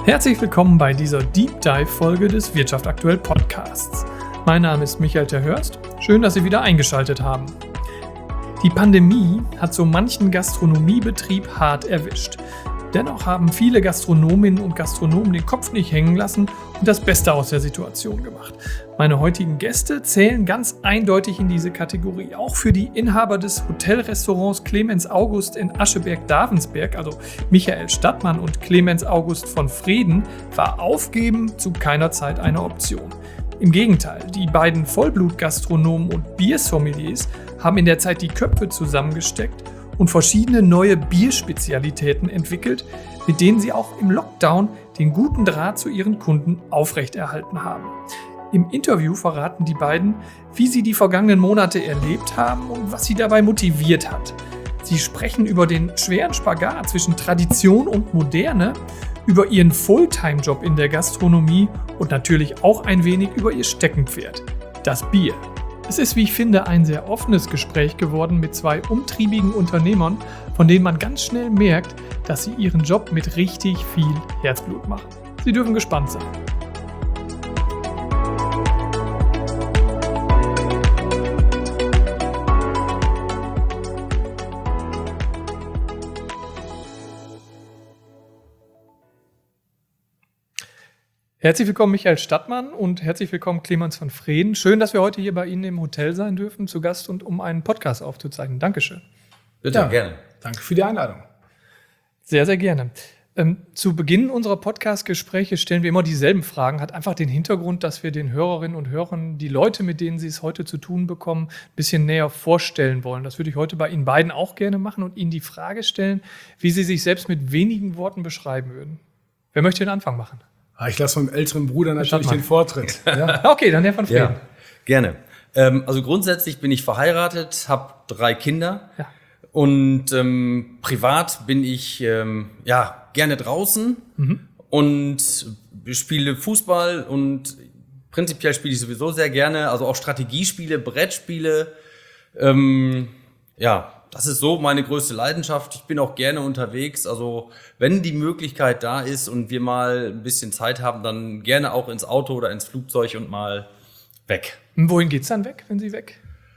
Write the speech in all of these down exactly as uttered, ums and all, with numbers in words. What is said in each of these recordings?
Herzlich willkommen bei dieser Deep Dive-Folge des Wirtschaft aktuell Podcasts. Mein Name ist Michael Terhörst. Schön, dass Sie wieder eingeschaltet haben. Die Pandemie hat so manchen Gastronomiebetrieb hart erwischt. Dennoch haben viele Gastronominnen und Gastronomen den Kopf nicht hängen lassen und das Beste aus der Situation gemacht. Meine heutigen Gäste zählen ganz eindeutig in diese Kategorie. Auch für die Inhaber des Hotelrestaurants Clemens August in Ascheberg-Davensberg, also Michael Stattmann und Clemens August von Freden, war Aufgeben zu keiner Zeit eine Option. Im Gegenteil, die beiden Vollblut-Gastronomen und Biersommeliers haben in der Zeit die Köpfe zusammengesteckt und verschiedene neue Bierspezialitäten entwickelt, mit denen sie auch im Lockdown den guten Draht zu ihren Kunden aufrechterhalten haben. Im Interview verraten die beiden, wie sie die vergangenen Monate erlebt haben und was sie dabei motiviert hat. Sie sprechen über den schweren Spagat zwischen Tradition und Moderne, über ihren Fulltime-Job in der Gastronomie und natürlich auch ein wenig über ihr Steckenpferd, das Bier. Es ist, wie ich finde, ein sehr offenes Gespräch geworden mit zwei umtriebigen Unternehmern, von denen man ganz schnell merkt, dass sie ihren Job mit richtig viel Herzblut machen. Sie dürfen gespannt sein. Herzlich willkommen Michael Stattmann und herzlich willkommen Clemens von Freden. Schön, dass wir heute hier bei Ihnen im Hotel sein dürfen, zu Gast und um einen Podcast aufzuzeichnen. Dankeschön. Bitte, ja, gerne. Danke für die Einladung. Sehr, sehr gerne. Ähm, zu Beginn unserer Podcast-Gespräche stellen wir immer dieselben Fragen. Hat einfach den Hintergrund, dass wir den Hörerinnen und Hörern die Leute, mit denen sie es heute zu tun bekommen, ein bisschen näher vorstellen wollen. Das würde ich heute bei Ihnen beiden auch gerne machen und Ihnen die Frage stellen, wie Sie sich selbst mit wenigen Worten beschreiben würden. Wer möchte den Anfang machen? Ich lasse meinem älteren Bruder natürlich den Vortritt. Ja. Okay, dann der von Freden. Ja, gerne. Ähm, also grundsätzlich bin ich verheiratet, habe drei Kinder ja. und ähm, privat bin ich ähm, ja gerne draußen mhm. und spiele Fußball und prinzipiell spiele ich sowieso sehr gerne, also auch Strategiespiele, Brettspiele. Ähm, ja, das ist so meine größte Leidenschaft. Ich bin auch gerne unterwegs. Also wenn die Möglichkeit da ist und wir mal ein bisschen Zeit haben, dann gerne auch ins Auto oder ins Flugzeug und mal weg. Und wohin geht's dann weg, wenn Sie weg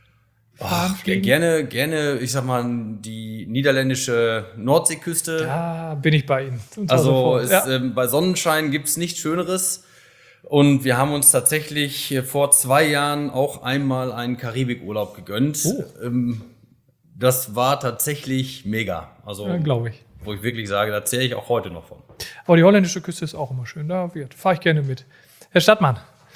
fahren? Oh, gerne, gerne, ich sag mal, die niederländische Nordseeküste. Ja, bin ich bei Ihnen. Also es, ja. ähm, bei Sonnenschein gibt's nichts Schöneres. Und wir haben uns tatsächlich vor zwei Jahren auch einmal einen Karibikurlaub gegönnt. Oh. Ähm, Das war tatsächlich mega. Also, ja, glaube ich. Wo ich wirklich sage, da zähle ich auch heute noch von. Aber die holländische Küste ist auch immer schön. Da fahre ich gerne mit. Herr Stattmann.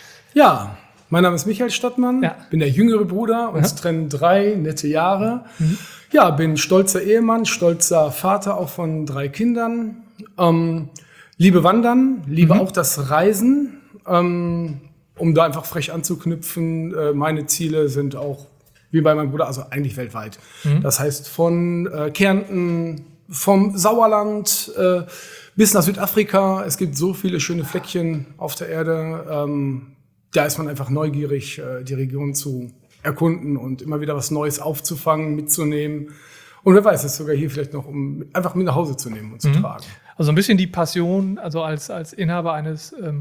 Ja, mein Name ist Michael Stattmann. Ja. Bin der jüngere Bruder. Uns ja. trennen drei nette Jahre. Mhm. Ja, bin stolzer Ehemann, stolzer Vater auch von drei Kindern. Ähm, liebe Wandern, liebe mhm. auch das Reisen. Ähm, um da einfach frech anzuknüpfen, äh, meine Ziele sind auch wie bei meinem Bruder, also eigentlich weltweit. Mhm. Das heißt von äh, Kärnten, vom Sauerland äh, bis nach Südafrika. Es gibt so viele schöne Fleckchen auf der Erde. Ähm, da ist man einfach neugierig, äh, die Region zu erkunden und immer wieder was Neues aufzufangen, mitzunehmen. Und wer weiß, es sogar hier vielleicht noch, um einfach mit nach Hause zu nehmen und zu mhm. tragen. Also ein bisschen die Passion, also als, als Inhaber eines ähm,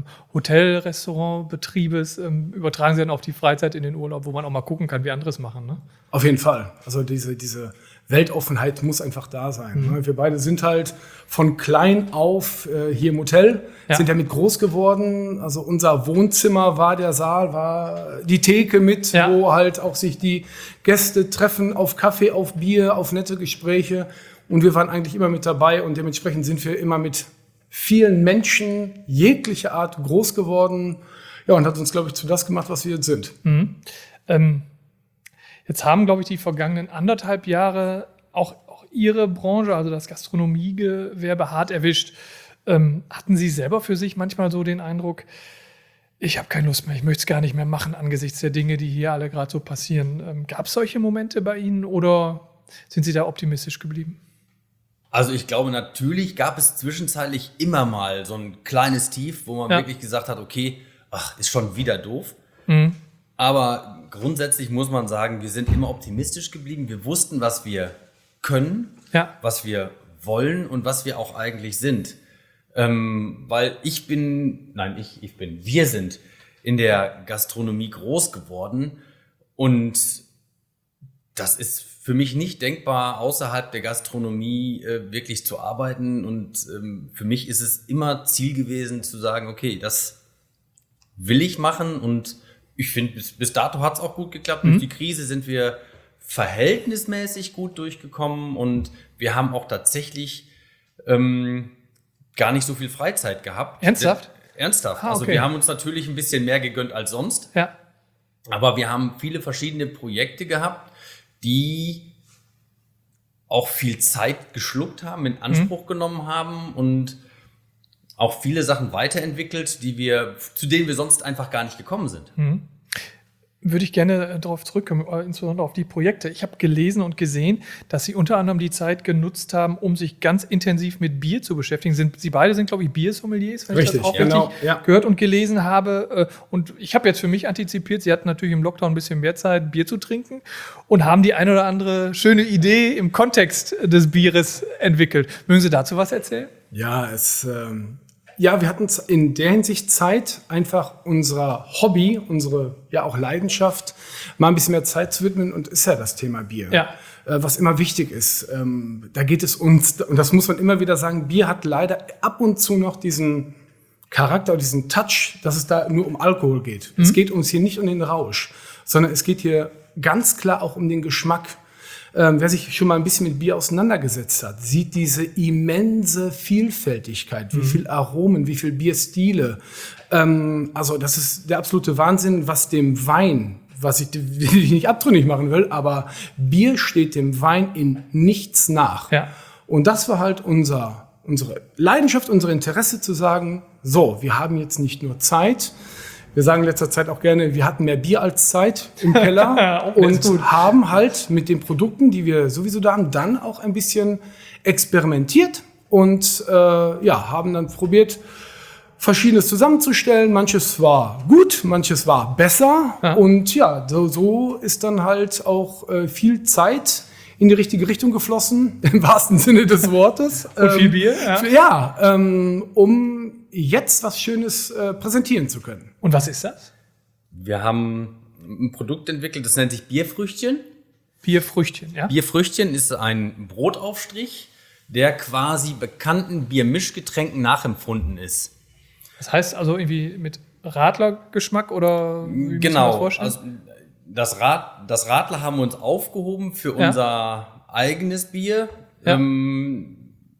Hotel-Restaurant-Betriebes ähm, übertragen Sie dann auf die Freizeit in den Urlaub, wo man auch mal gucken kann, wie andere es machen, ne? Auf jeden Fall. Also diese, diese Weltoffenheit muss einfach da sein. Mhm. Ne? Wir beide sind halt von klein auf äh, hier im Hotel, ja. sind damit groß geworden. Also unser Wohnzimmer war der Saal, war die Theke mit, ja. wo halt auch sich die Gäste treffen auf Kaffee, auf Bier, auf nette Gespräche. Und wir waren eigentlich immer mit dabei und dementsprechend sind wir immer mit vielen Menschen jeglicher Art groß geworden. Ja, und hat uns, glaube ich, zu das gemacht, was wir jetzt sind. Mhm. Ähm, jetzt haben, glaube ich, die vergangenen anderthalb Jahre auch, auch Ihre Branche, also das Gastronomiegewerbe, hart erwischt. Ähm, hatten Sie selber für sich manchmal so den Eindruck, ich habe keine Lust mehr, ich möchte es gar nicht mehr machen angesichts der Dinge, die hier alle gerade so passieren? Ähm, gab es solche Momente bei Ihnen oder sind Sie da optimistisch geblieben? Also ich glaube, natürlich gab es zwischenzeitlich immer mal so ein kleines Tief, wo man ja. wirklich gesagt hat, okay, ach, ist schon wieder doof. Mhm. Aber grundsätzlich muss man sagen, wir sind immer optimistisch geblieben. Wir wussten, was wir können, ja. was wir wollen und was wir auch eigentlich sind. Ähm, weil ich bin, nein, ich, ich bin, wir sind in der Gastronomie groß geworden und das ist für mich nicht denkbar, außerhalb der Gastronomie äh, wirklich zu arbeiten. Und ähm, für mich ist es immer Ziel gewesen, zu sagen, okay, das will ich machen. Und ich finde, bis, bis dato hat es auch gut geklappt. Mhm. Durch die Krise sind wir verhältnismäßig gut durchgekommen. Und wir haben auch tatsächlich ähm, gar nicht so viel Freizeit gehabt. Ernsthaft? Äh, ernsthaft. Ah, okay. Also wir haben uns natürlich ein bisschen mehr gegönnt als sonst. Ja. Aber wir haben viele verschiedene Projekte gehabt, die auch viel Zeit geschluckt haben, in Anspruch mhm. genommen haben und auch viele Sachen weiterentwickelt, die wir, zu denen wir sonst einfach gar nicht gekommen sind. Mhm. Würde ich gerne darauf zurückkommen, insbesondere auf die Projekte. Ich habe gelesen und gesehen, dass Sie unter anderem die Zeit genutzt haben, um sich ganz intensiv mit Bier zu beschäftigen. Sind, Sie beide sind, glaube ich, Biersommeliers, wenn richtig, ich das auch genau, richtig ja. gehört und gelesen habe. Und ich habe jetzt für mich antizipiert, Sie hatten natürlich im Lockdown ein bisschen mehr Zeit, Bier zu trinken und haben die eine oder andere schöne Idee im Kontext des Bieres entwickelt. Mögen Sie dazu was erzählen? Ja, es... Ähm Ja, wir hatten in der Hinsicht Zeit, einfach unserer Hobby, unsere ja auch Leidenschaft, mal ein bisschen mehr Zeit zu widmen und ist ja das Thema Bier. Ja. Äh, was immer wichtig ist. Ähm, da geht es uns, und das muss man immer wieder sagen, Bier hat leider ab und zu noch diesen Charakter, diesen Touch, dass es da nur um Alkohol geht. Mhm. Es geht uns hier nicht um den Rausch, sondern es geht hier ganz klar auch um den Geschmack. Ähm, wer sich schon mal ein bisschen mit Bier auseinandergesetzt hat, sieht diese immense Vielfältigkeit, wie mhm. viel Aromen, wie viel Bierstile. Ähm, also das ist der absolute Wahnsinn, was dem Wein, was ich, die ich nicht abtrünnig machen will, aber Bier steht dem Wein in nichts nach. Ja. Und das war halt unser, unsere Leidenschaft, unser Interesse zu sagen, so, wir haben jetzt nicht nur Zeit. Wir sagen in letzter Zeit auch gerne, wir hatten mehr Bier als Zeit im Keller und haben halt mit den Produkten, die wir sowieso da haben, dann auch ein bisschen experimentiert und äh, ja, haben dann probiert, Verschiedenes zusammenzustellen. Manches war gut, manches war besser. Ja. Und ja, so, so ist dann halt auch äh, viel Zeit in die richtige Richtung geflossen, im wahrsten Sinne des Wortes. Und viel Bier, ja. Ähm, ja, ähm, um jetzt was Schönes äh, präsentieren zu können. Und was ist das? Wir haben ein Produkt entwickelt, das nennt sich Bierfrüchtchen. Bierfrüchtchen, ja. Bierfrüchtchen ist ein Brotaufstrich, der quasi bekannten Biermischgetränken nachempfunden ist. Das heißt also irgendwie mit Radlergeschmack oder wie genau, muss man das vorstellen? Also das, Rad, das Radler haben wir uns aufgehoben für ja. unser eigenes Bier. Ja. Ähm,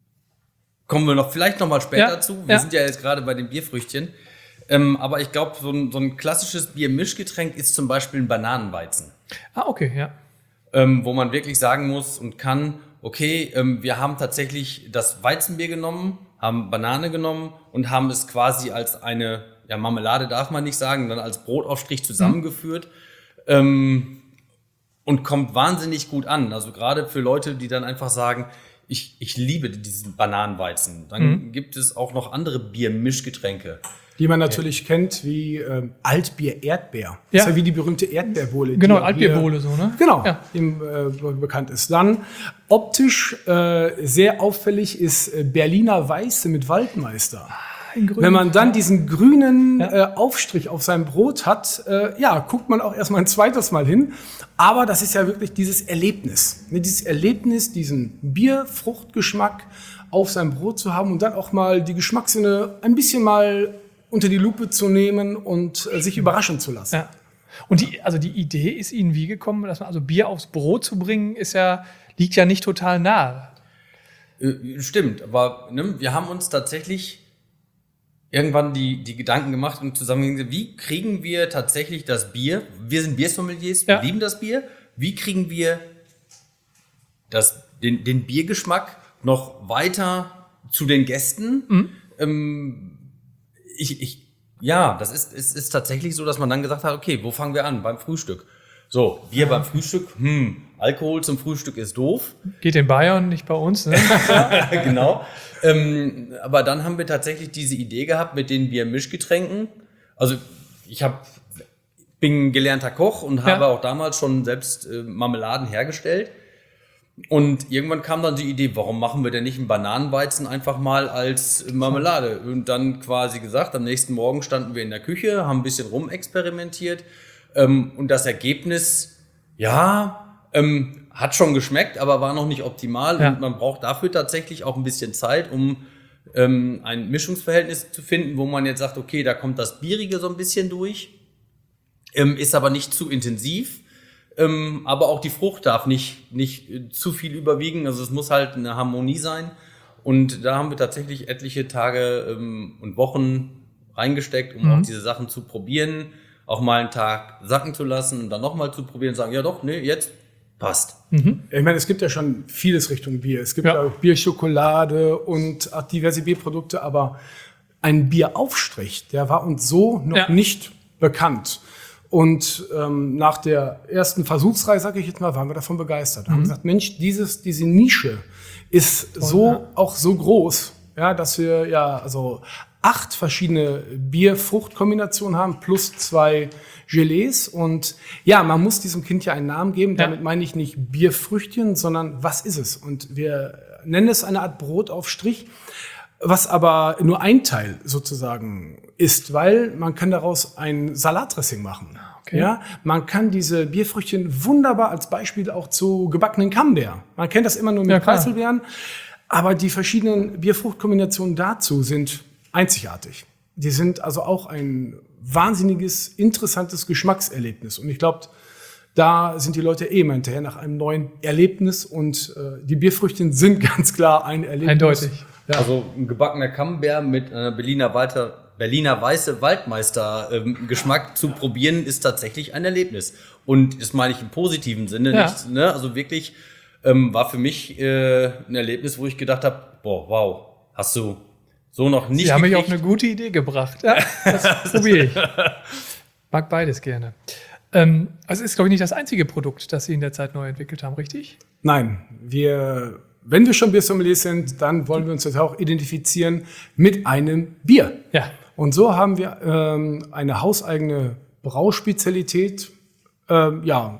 kommen wir noch vielleicht noch mal später ja. zu. Wir ja. sind ja jetzt gerade bei den Bierfrüchtchen. Ähm, aber ich glaube, so ein, so ein klassisches Biermischgetränk ist zum Beispiel ein Bananenweizen. Ah, okay, ja. Ähm, wo man wirklich sagen muss und kann, okay, ähm, wir haben tatsächlich das Weizenbier genommen, haben Banane genommen und haben es quasi als eine, ja, Marmelade darf man nicht sagen, dann als Brotaufstrich zusammengeführt. Mhm. Ähm, und kommt wahnsinnig gut an. Also gerade für Leute, die dann einfach sagen, ich, ich liebe diesen Bananenweizen. Dann mhm. gibt es auch noch andere Biermischgetränke. Die man natürlich ja. kennt, wie ähm, Altbier Erdbeer. Ja. Das ist ja wie die berühmte Erdbeerbohle. Genau, Altbierbohle so, ne? Genau, ja. die äh, bekannt ist. Dann optisch äh, sehr auffällig ist äh, Berliner Weiße mit Waldmeister. Grün, Wenn man dann ja. diesen grünen ja. äh, Aufstrich auf seinem Brot hat, äh, ja, guckt man auch erstmal ein zweites Mal hin. Aber das ist ja wirklich dieses Erlebnis. Ne, dieses Erlebnis, diesen Bierfruchtgeschmack auf seinem Brot zu haben und dann auch mal die Geschmackssinne ein bisschen mal unter die Lupe zu nehmen und äh, sich überraschen zu lassen. Ja. Und die, also die Idee ist Ihnen wie gekommen, dass man also Bier aufs Brot zu bringen, ist ja, liegt ja nicht total nahe. Äh, stimmt, aber ne, wir haben uns tatsächlich irgendwann die, die Gedanken gemacht und zusammen, wie kriegen wir tatsächlich das Bier, wir sind Biersommeliers, ja. wir lieben das Bier, wie kriegen wir das, den, den Biergeschmack noch weiter zu den Gästen? Mhm. Ähm, ich, ich, ja, das ist, ist, ist tatsächlich so, dass man dann gesagt hat, okay, wo fangen wir an? Beim Frühstück. So, Bier ja. beim Frühstück, hm, Alkohol zum Frühstück ist doof. Geht in Bayern, nicht bei uns, ne? Genau. Ähm, aber dann haben wir tatsächlich diese Idee gehabt mit den Biermischgetränken. Also ich hab, bin gelernter Koch und habe ja. auch damals schon selbst äh, Marmeladen hergestellt. Und irgendwann kam dann die Idee, warum machen wir denn nicht einen Bananenweizen einfach mal als Marmelade? Und dann quasi gesagt, am nächsten Morgen standen wir in der Küche, haben ein bisschen rumexperimentiert. Ähm, und das Ergebnis, ja, ähm, hat schon geschmeckt, aber war noch nicht optimal. Ja. Und man braucht dafür tatsächlich auch ein bisschen Zeit, um ähm, ein Mischungsverhältnis zu finden, wo man jetzt sagt, okay, da kommt das Bierige so ein bisschen durch, ähm, ist aber nicht zu intensiv. Ähm, aber auch die Frucht darf nicht, nicht äh, zu viel überwiegen. Also es muss halt eine Harmonie sein. Und da haben wir tatsächlich etliche Tage ähm, und Wochen reingesteckt, um mhm. auch diese Sachen zu probieren. Auch mal einen Tag sacken zu lassen und dann nochmal zu probieren und sagen, ja doch, nee, jetzt passt. Mhm. Ich meine, es gibt ja schon vieles Richtung Bier. Es gibt ja auch Bierschokolade und diverse Bierprodukte. Aber ein Bieraufstrich, der war uns so noch ja. nicht bekannt. Und ähm, nach der ersten Versuchsreihe, sage ich jetzt mal, waren wir davon begeistert. Mhm. Haben gesagt, Mensch, dieses, diese Nische ist Toll, so ja. auch so groß, ja, dass wir ja also acht verschiedene Bier-Frucht-Kombinationen haben plus zwei Gelees. Und ja, man muss diesem Kind ja einen Namen geben. Ja. Damit meine ich nicht Bierfrüchtchen, sondern was ist es? Und wir nennen es eine Art Brotaufstrich, was aber nur ein Teil sozusagen ist, weil man kann daraus ein Salatdressing machen. Okay. Ja, man kann diese Bierfrüchtchen wunderbar als Beispiel auch zu gebackenen Camembert. Man kennt das immer nur mit ja, Preiselbeeren, aber die verschiedenen Bierfruchtkombinationen dazu sind einzigartig. Die sind also auch ein wahnsinniges, interessantes Geschmackserlebnis. Und ich glaube, da sind die Leute eh immer hinterher nach einem neuen Erlebnis. Und äh, die Bierfrüchtchen sind ganz klar ein Erlebnis. Eindeutig. Ja. Also ein gebackener Camembert mit einer Berliner, Walter, Berliner Weiße Waldmeister-Geschmack ähm, zu probieren, ist tatsächlich ein Erlebnis. Und das meine ich im positiven Sinne. Ja. Nicht, ne? Also wirklich ähm, war für mich äh, ein Erlebnis, wo ich gedacht habe, boah, wow, hast du so noch nicht Sie haben mich auf eine gute Idee gebracht. Ja, das probiere ich. Mag beides gerne. Ähm, also ist, glaube ich, nicht das einzige Produkt, das Sie in der Zeit neu entwickelt haben, richtig? Nein, wir... Wenn wir schon Biersommeliers sind, dann wollen wir uns jetzt auch identifizieren mit einem Bier. Ja. Und so haben wir ähm, eine hauseigene Brauspezialität ähm, ja,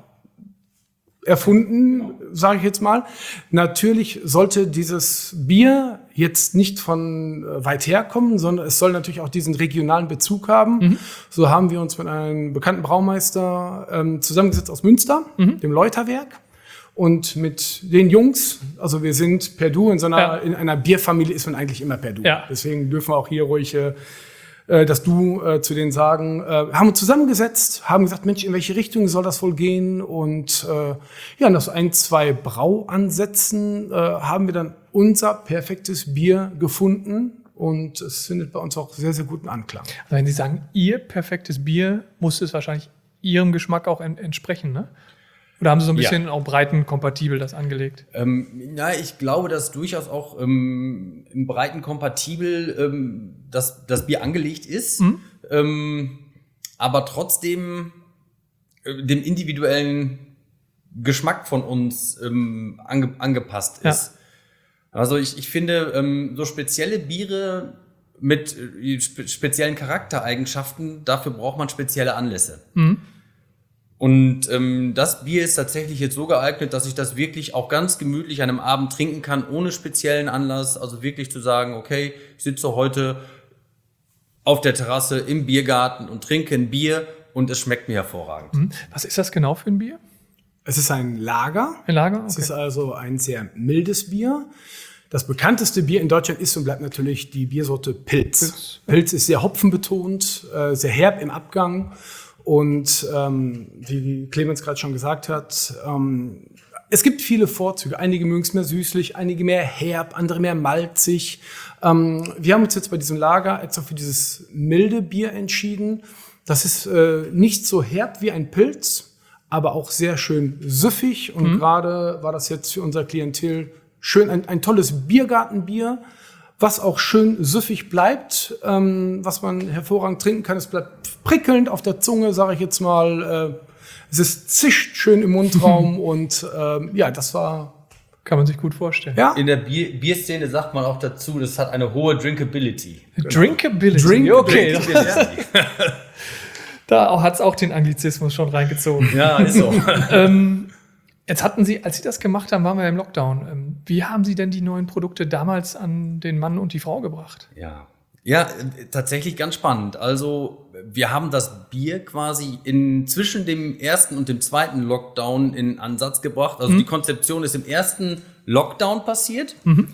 erfunden, sage ich jetzt mal. Natürlich sollte dieses Bier jetzt nicht von weit her kommen, sondern es soll natürlich auch diesen regionalen Bezug haben. Mhm. So haben wir uns mit einem bekannten Braumeister ähm, zusammengesetzt aus Münster, mhm. dem Leuterwerk. Und mit den Jungs, also wir sind per Du, in so einer, ja. in einer Bierfamilie ist man eigentlich immer per Du. Ja. Deswegen dürfen wir auch hier ruhig äh, das Du äh, zu denen sagen. Äh, haben uns zusammengesetzt, haben gesagt, Mensch, in welche Richtung soll das wohl gehen? Und äh, ja, nach so ein, zwei Brauansätzen äh, haben wir dann unser perfektes Bier gefunden. Und es findet bei uns auch sehr, sehr guten Anklang. Also wenn Sie sagen, Ihr perfektes Bier, muss es wahrscheinlich Ihrem Geschmack auch en- entsprechen, ne? Oder haben Sie so ein bisschen ja. auch breitenkompatibel das angelegt? Ähm, ja, ich glaube, dass durchaus auch ähm, im breitenkompatibel ähm, das, das Bier angelegt ist, mhm. ähm, aber trotzdem äh, dem individuellen Geschmack von uns ähm, ange, angepasst ist. Ja. Also ich, ich finde, ähm, so spezielle Biere mit äh, spe- speziellen Charaktereigenschaften, dafür braucht man spezielle Anlässe. Mhm. Und ähm, das Bier ist tatsächlich jetzt so geeignet, dass ich das wirklich auch ganz gemütlich an einem Abend trinken kann, ohne speziellen Anlass. Also wirklich zu sagen, okay, ich sitze heute auf der Terrasse im Biergarten und trinke ein Bier und es schmeckt mir hervorragend. Was ist das genau für ein Bier? Es ist ein Lager. Ein Lager? Okay. Es ist also ein sehr mildes Bier. Das bekannteste Bier in Deutschland ist und bleibt natürlich die Biersorte Pils. Pils, Pils ist sehr hopfenbetont, äh, sehr herb im Abgang. Und ähm, wie Clemens gerade schon gesagt hat, ähm, es gibt viele Vorzüge. Einige mögen es mehr süßlich, einige mehr herb, andere mehr malzig. Ähm, wir haben uns jetzt bei diesem Lager extra für dieses milde Bier entschieden. Das ist äh, nicht so herb wie ein Pilz, aber auch sehr schön süffig. Und mhm. gerade war das jetzt für unser Klientel schön ein, ein tolles Biergartenbier, was auch schön süffig bleibt, ähm, was man hervorragend trinken kann. Es bleibt prickelnd auf der Zunge, sage ich jetzt mal. Äh, es ist zischt schön im Mundraum und äh, ja, das war... Kann man sich gut vorstellen. Ja? In der Bier- Bierszene sagt man auch dazu, das hat eine hohe Drinkability. Genau. Drinkability? Drink- okay. Drinkability. Da hat es auch den Anglizismus schon reingezogen. Ja, ist so. ähm, Jetzt hatten Sie, als Sie das gemacht haben, waren wir im Lockdown. Wie haben Sie denn die neuen Produkte damals an den Mann und die Frau gebracht? Ja, ja, tatsächlich ganz spannend. Also wir haben das Bier quasi in, zwischen dem ersten und dem zweiten Lockdown in Ansatz gebracht. Also mhm. die Konzeption ist im ersten Lockdown passiert. Mhm.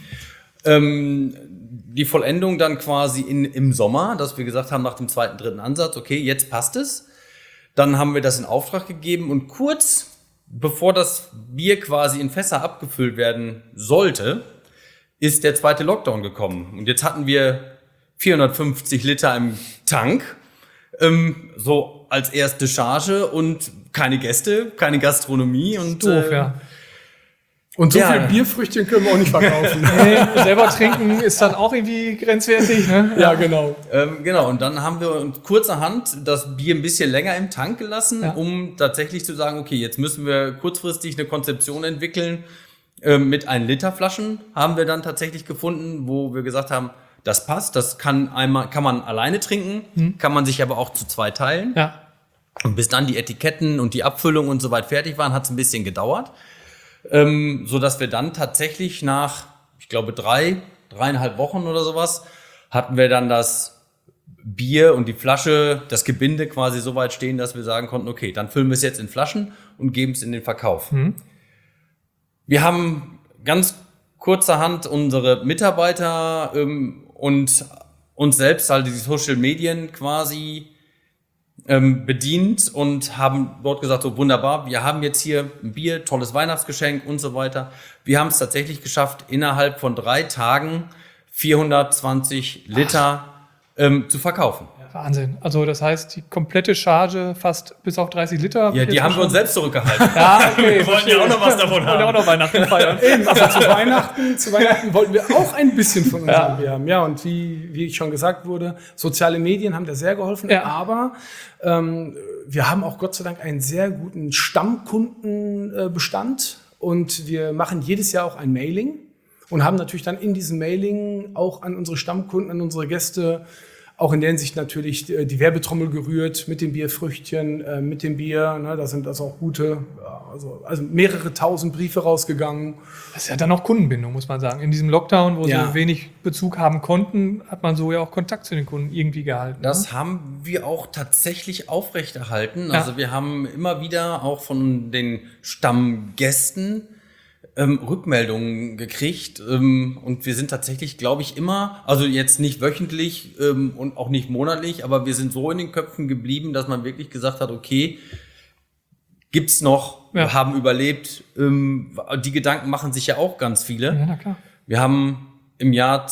Ähm, die Vollendung dann quasi in, im Sommer, dass wir gesagt haben, nach dem zweiten, dritten Ansatz, okay, jetzt passt es. Dann haben wir das in Auftrag gegeben und kurz bevor das Bier quasi in Fässer abgefüllt werden sollte, ist der zweite Lockdown gekommen. Und jetzt hatten wir vierhundertfünfzig Liter im Tank, ähm, so als erste Charge und keine Gäste, keine Gastronomie. Und, doof, äh, ja. Und so ja. viel Bierfrüchtchen können wir auch nicht verkaufen. Nee, selber trinken ist dann auch irgendwie grenzwertig, ne? Ja, genau. Ähm, genau, und dann haben wir uns kurzerhand das Bier ein bisschen länger im Tank gelassen, ja. um tatsächlich zu sagen, okay, jetzt müssen wir kurzfristig eine Konzeption entwickeln. Ähm, mit ein Liter Flaschen haben wir dann tatsächlich gefunden, wo wir gesagt haben, das passt, das kann einmal, kann man alleine trinken, hm. kann man sich aber auch zu zwei teilen. Ja. Und bis dann die Etiketten und die Abfüllung und so weit fertig waren, hat es ein bisschen gedauert. Ähm, so dass wir dann tatsächlich nach, ich glaube, drei, dreieinhalb Wochen oder sowas, hatten wir dann das Bier und die Flasche, das Gebinde quasi so weit stehen, dass wir sagen konnten, okay, dann füllen wir es jetzt in Flaschen und geben es in den Verkauf. Mhm. Wir haben ganz kurzerhand unsere Mitarbeiter ähm, und uns selbst, halt die Social Medien quasi Ähm, bedient und haben dort gesagt, so wunderbar, wir haben jetzt hier ein Bier, tolles Weihnachtsgeschenk und so weiter. Wir haben es tatsächlich geschafft, innerhalb von drei Tagen vierhundertzwanzig Liter ähm, zu verkaufen. Wahnsinn. Also das heißt, die komplette Charge fast bis auf dreißig Liter. Ja, die haben wir uns selbst zurückgehalten. Ja, okay. Wir wollten ja auch noch was davon haben. Wir wollten auch noch Weihnachten feiern. Eben, also zu Weihnachten, zu Weihnachten wollten wir auch ein bisschen von unserem ja. Bier haben. Ja, und wie, wie schon gesagt wurde, soziale Medien haben da sehr geholfen. Ja. Aber ähm, wir haben auch Gott sei Dank einen sehr guten Stammkundenbestand. Und wir machen jedes Jahr auch ein Mailing und haben natürlich dann in diesem Mailing auch an unsere Stammkunden, an unsere Gäste, auch in der Hinsicht natürlich die Werbetrommel gerührt mit den Bierfrüchtchen, äh, mit dem Bier. Ne, da sind also auch gute, also, also mehrere tausend Briefe rausgegangen. Das ist ja dann auch Kundenbindung, muss man sagen. In diesem Lockdown, wo ja. sie wenig Bezug haben konnten, hat man so ja auch Kontakt zu den Kunden irgendwie gehalten. Das ne? haben wir auch tatsächlich aufrechterhalten. Ja. Also wir haben immer wieder auch von den Stammgästen Ähm, Rückmeldungen gekriegt ähm, und wir sind tatsächlich, glaube ich, immer, also jetzt nicht wöchentlich ähm, und auch nicht monatlich, aber wir sind so in den Köpfen geblieben, dass man wirklich gesagt hat, okay, gibt's noch, ja. wir haben überlebt, ähm, die Gedanken machen sich ja auch ganz viele. Ja, na klar. Wir haben im Jahr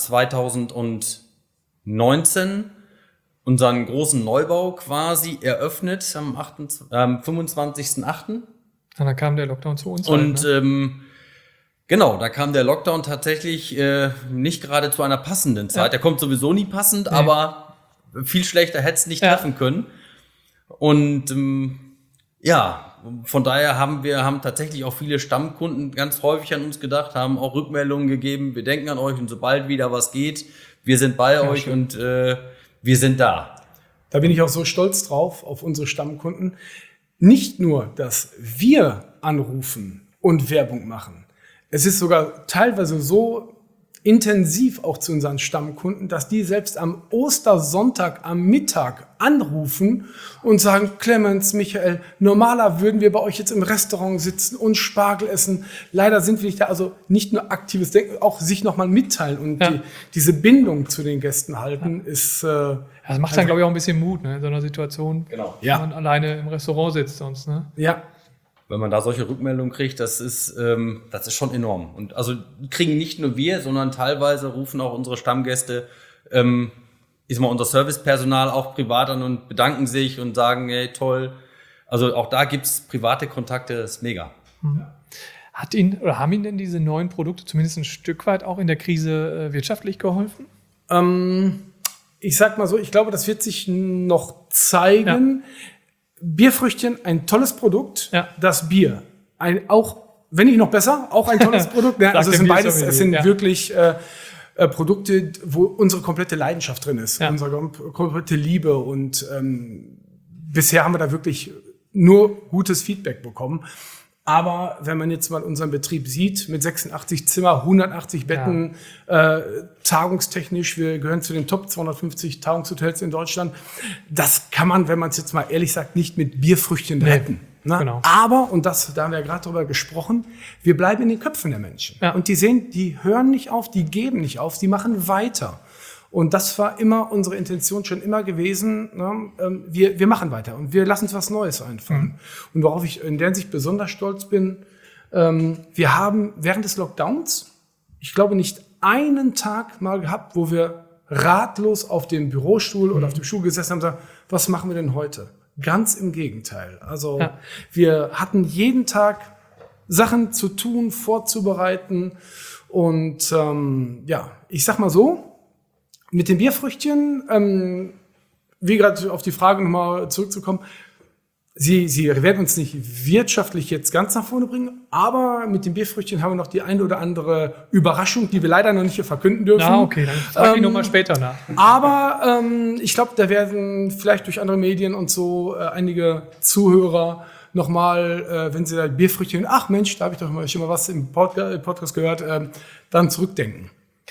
zweitausendneunzehn unseren großen Neubau quasi eröffnet am fünfundzwanzigsten achten Und dann kam der Lockdown zu uns. Und halt, ne? ähm, genau, da kam der Lockdown tatsächlich äh, nicht gerade zu einer passenden Zeit. Ja. Der kommt sowieso nie passend, nee. aber viel schlechter hätte es nicht ja. treffen können. Und ähm, ja, von daher haben wir haben tatsächlich auch viele Stammkunden ganz häufig an uns gedacht, haben auch Rückmeldungen gegeben. Wir denken an euch und sobald wieder was geht, wir sind bei ja, euch schön. und äh, wir sind da. Da bin ich auch so stolz drauf, auf unsere Stammkunden. Nicht nur, dass wir anrufen und Werbung machen. Es ist sogar teilweise so intensiv auch zu unseren Stammkunden, dass die selbst am Ostersonntag am Mittag anrufen und sagen, Clemens, Michael, normaler würden wir bei euch jetzt im Restaurant sitzen und Spargel essen. Leider sind wir nicht da. Also nicht nur aktives Denken, auch sich nochmal mitteilen und ja. die, diese Bindung zu den Gästen halten, ja. ist... Äh, ja, das macht dann, glaube ich, auch ein bisschen Mut, ne, in so einer Situation, genau. wenn ja. man alleine im Restaurant sitzt sonst. Ne? Ja. Wenn man da solche Rückmeldungen kriegt, das ist, ähm, das ist schon enorm. Und also kriegen nicht nur wir, sondern teilweise rufen auch unsere Stammgäste, ähm, ist mal unser Servicepersonal auch privat an und bedanken sich und sagen, hey, toll. Also auch da gibt's private Kontakte, das ist mega. Mhm. Hat Ihnen oder haben Ihnen denn diese neuen Produkte zumindest ein Stück weit auch in der Krise äh, wirtschaftlich geholfen? Ähm, ich sag mal so, ich glaube, das wird sich noch zeigen. Ja. Bierfrüchtchen, ein tolles Produkt. Ja. Das Bier, ein, auch, wenn nicht noch besser, auch ein tolles Produkt. Ja, also es sind beides, es sind ja. wirklich äh, äh, Produkte, wo unsere komplette Leidenschaft drin ist, ja. unsere komplette Liebe. Und ähm, bisher haben wir da wirklich nur gutes Feedback bekommen. Aber wenn man jetzt mal unseren Betrieb sieht, mit sechsundachtzig Zimmer, hundertachtzig Betten, ja. äh, tagungstechnisch, wir gehören zu den Top zweihundertfünfzig Tagungshotels in Deutschland, das kann man, wenn man es jetzt mal ehrlich sagt, nicht mit Bierfrüchtchen nee. retten. Ne? Genau. Aber, und das, da haben wir ja gerade drüber gesprochen, wir bleiben in den Köpfen der Menschen. Ja. Und die sehen, die hören nicht auf, die geben nicht auf, die machen weiter. Und das war immer unsere Intention schon immer gewesen. Ne? Wir, wir machen weiter und wir lassen uns was Neues einfallen. Mhm. Und worauf ich in der Hinsicht besonders stolz bin, ähm, wir haben während des Lockdowns, ich glaube, nicht einen Tag mal gehabt, wo wir ratlos auf dem Bürostuhl mhm. oder auf dem Stuhl gesessen haben und gesagt, was machen wir denn heute? Ganz im Gegenteil. Also ja. wir hatten jeden Tag Sachen zu tun, vorzubereiten. Und ähm, ja, ich sag mal so, mit den Bierfrüchtchen, ähm, wie gerade auf die Frage nochmal zurückzukommen, sie, sie werden uns nicht wirtschaftlich jetzt ganz nach vorne bringen, aber mit den Bierfrüchtchen haben wir noch die eine oder andere Überraschung, die wir leider noch nicht hier verkünden dürfen. Ah, okay, dann frage ich ähm, nochmal später nach. Aber ähm, ich glaube, da werden vielleicht durch andere Medien und so äh, einige Zuhörer nochmal, äh, wenn sie da Bierfrüchtchen, ach Mensch, da habe ich doch mal, schon mal was im Pod- Podcast gehört, äh, dann zurückdenken.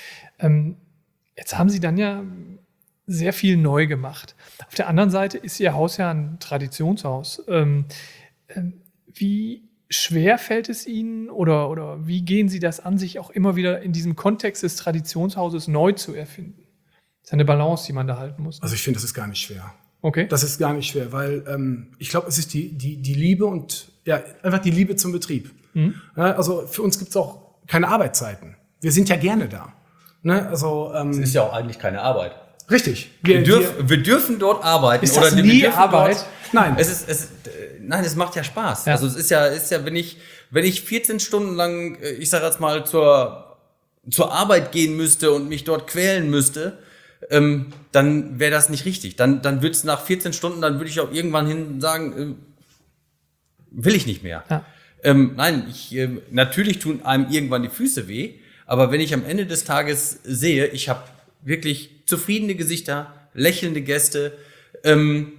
Ähm, Jetzt haben Sie dann ja sehr viel neu gemacht. Auf der anderen Seite ist Ihr Haus ja ein Traditionshaus. Ähm, ähm, wie schwer fällt es Ihnen oder, oder wie gehen Sie das an, sich auch immer wieder in diesem Kontext des Traditionshauses neu zu erfinden? Das ist eine Balance, die man da halten muss. Ne? Also ich finde, das ist gar nicht schwer. Okay. Das ist gar nicht schwer, weil ähm, ich glaube, es ist die, die, die Liebe und ja, einfach die Liebe zum Betrieb. Mhm. Ja, also für uns gibt es auch keine Arbeitszeiten. Wir sind ja gerne da. Ne, also, ähm, es ist ja auch eigentlich keine Arbeit. Richtig. Wir, wir, dürf, wir, wir dürfen dort arbeiten. Ist das oder nie Arbeit? Dort, nein. Es ist, es, nein, es macht ja Spaß. Ja. Also es ist ja, ist ja, wenn ich, wenn ich vierzehn Stunden lang, ich sage jetzt mal, zur, zur Arbeit gehen müsste und mich dort quälen müsste, ähm, dann wäre das nicht richtig. Dann, dann würde es nach vierzehn Stunden, dann würde ich auch irgendwann hin sagen, äh, will ich nicht mehr. Ja. Ähm, nein, ich, äh, natürlich tun einem irgendwann die Füße weh. Aber wenn ich am Ende des Tages sehe, ich habe wirklich zufriedene Gesichter, lächelnde Gäste ähm,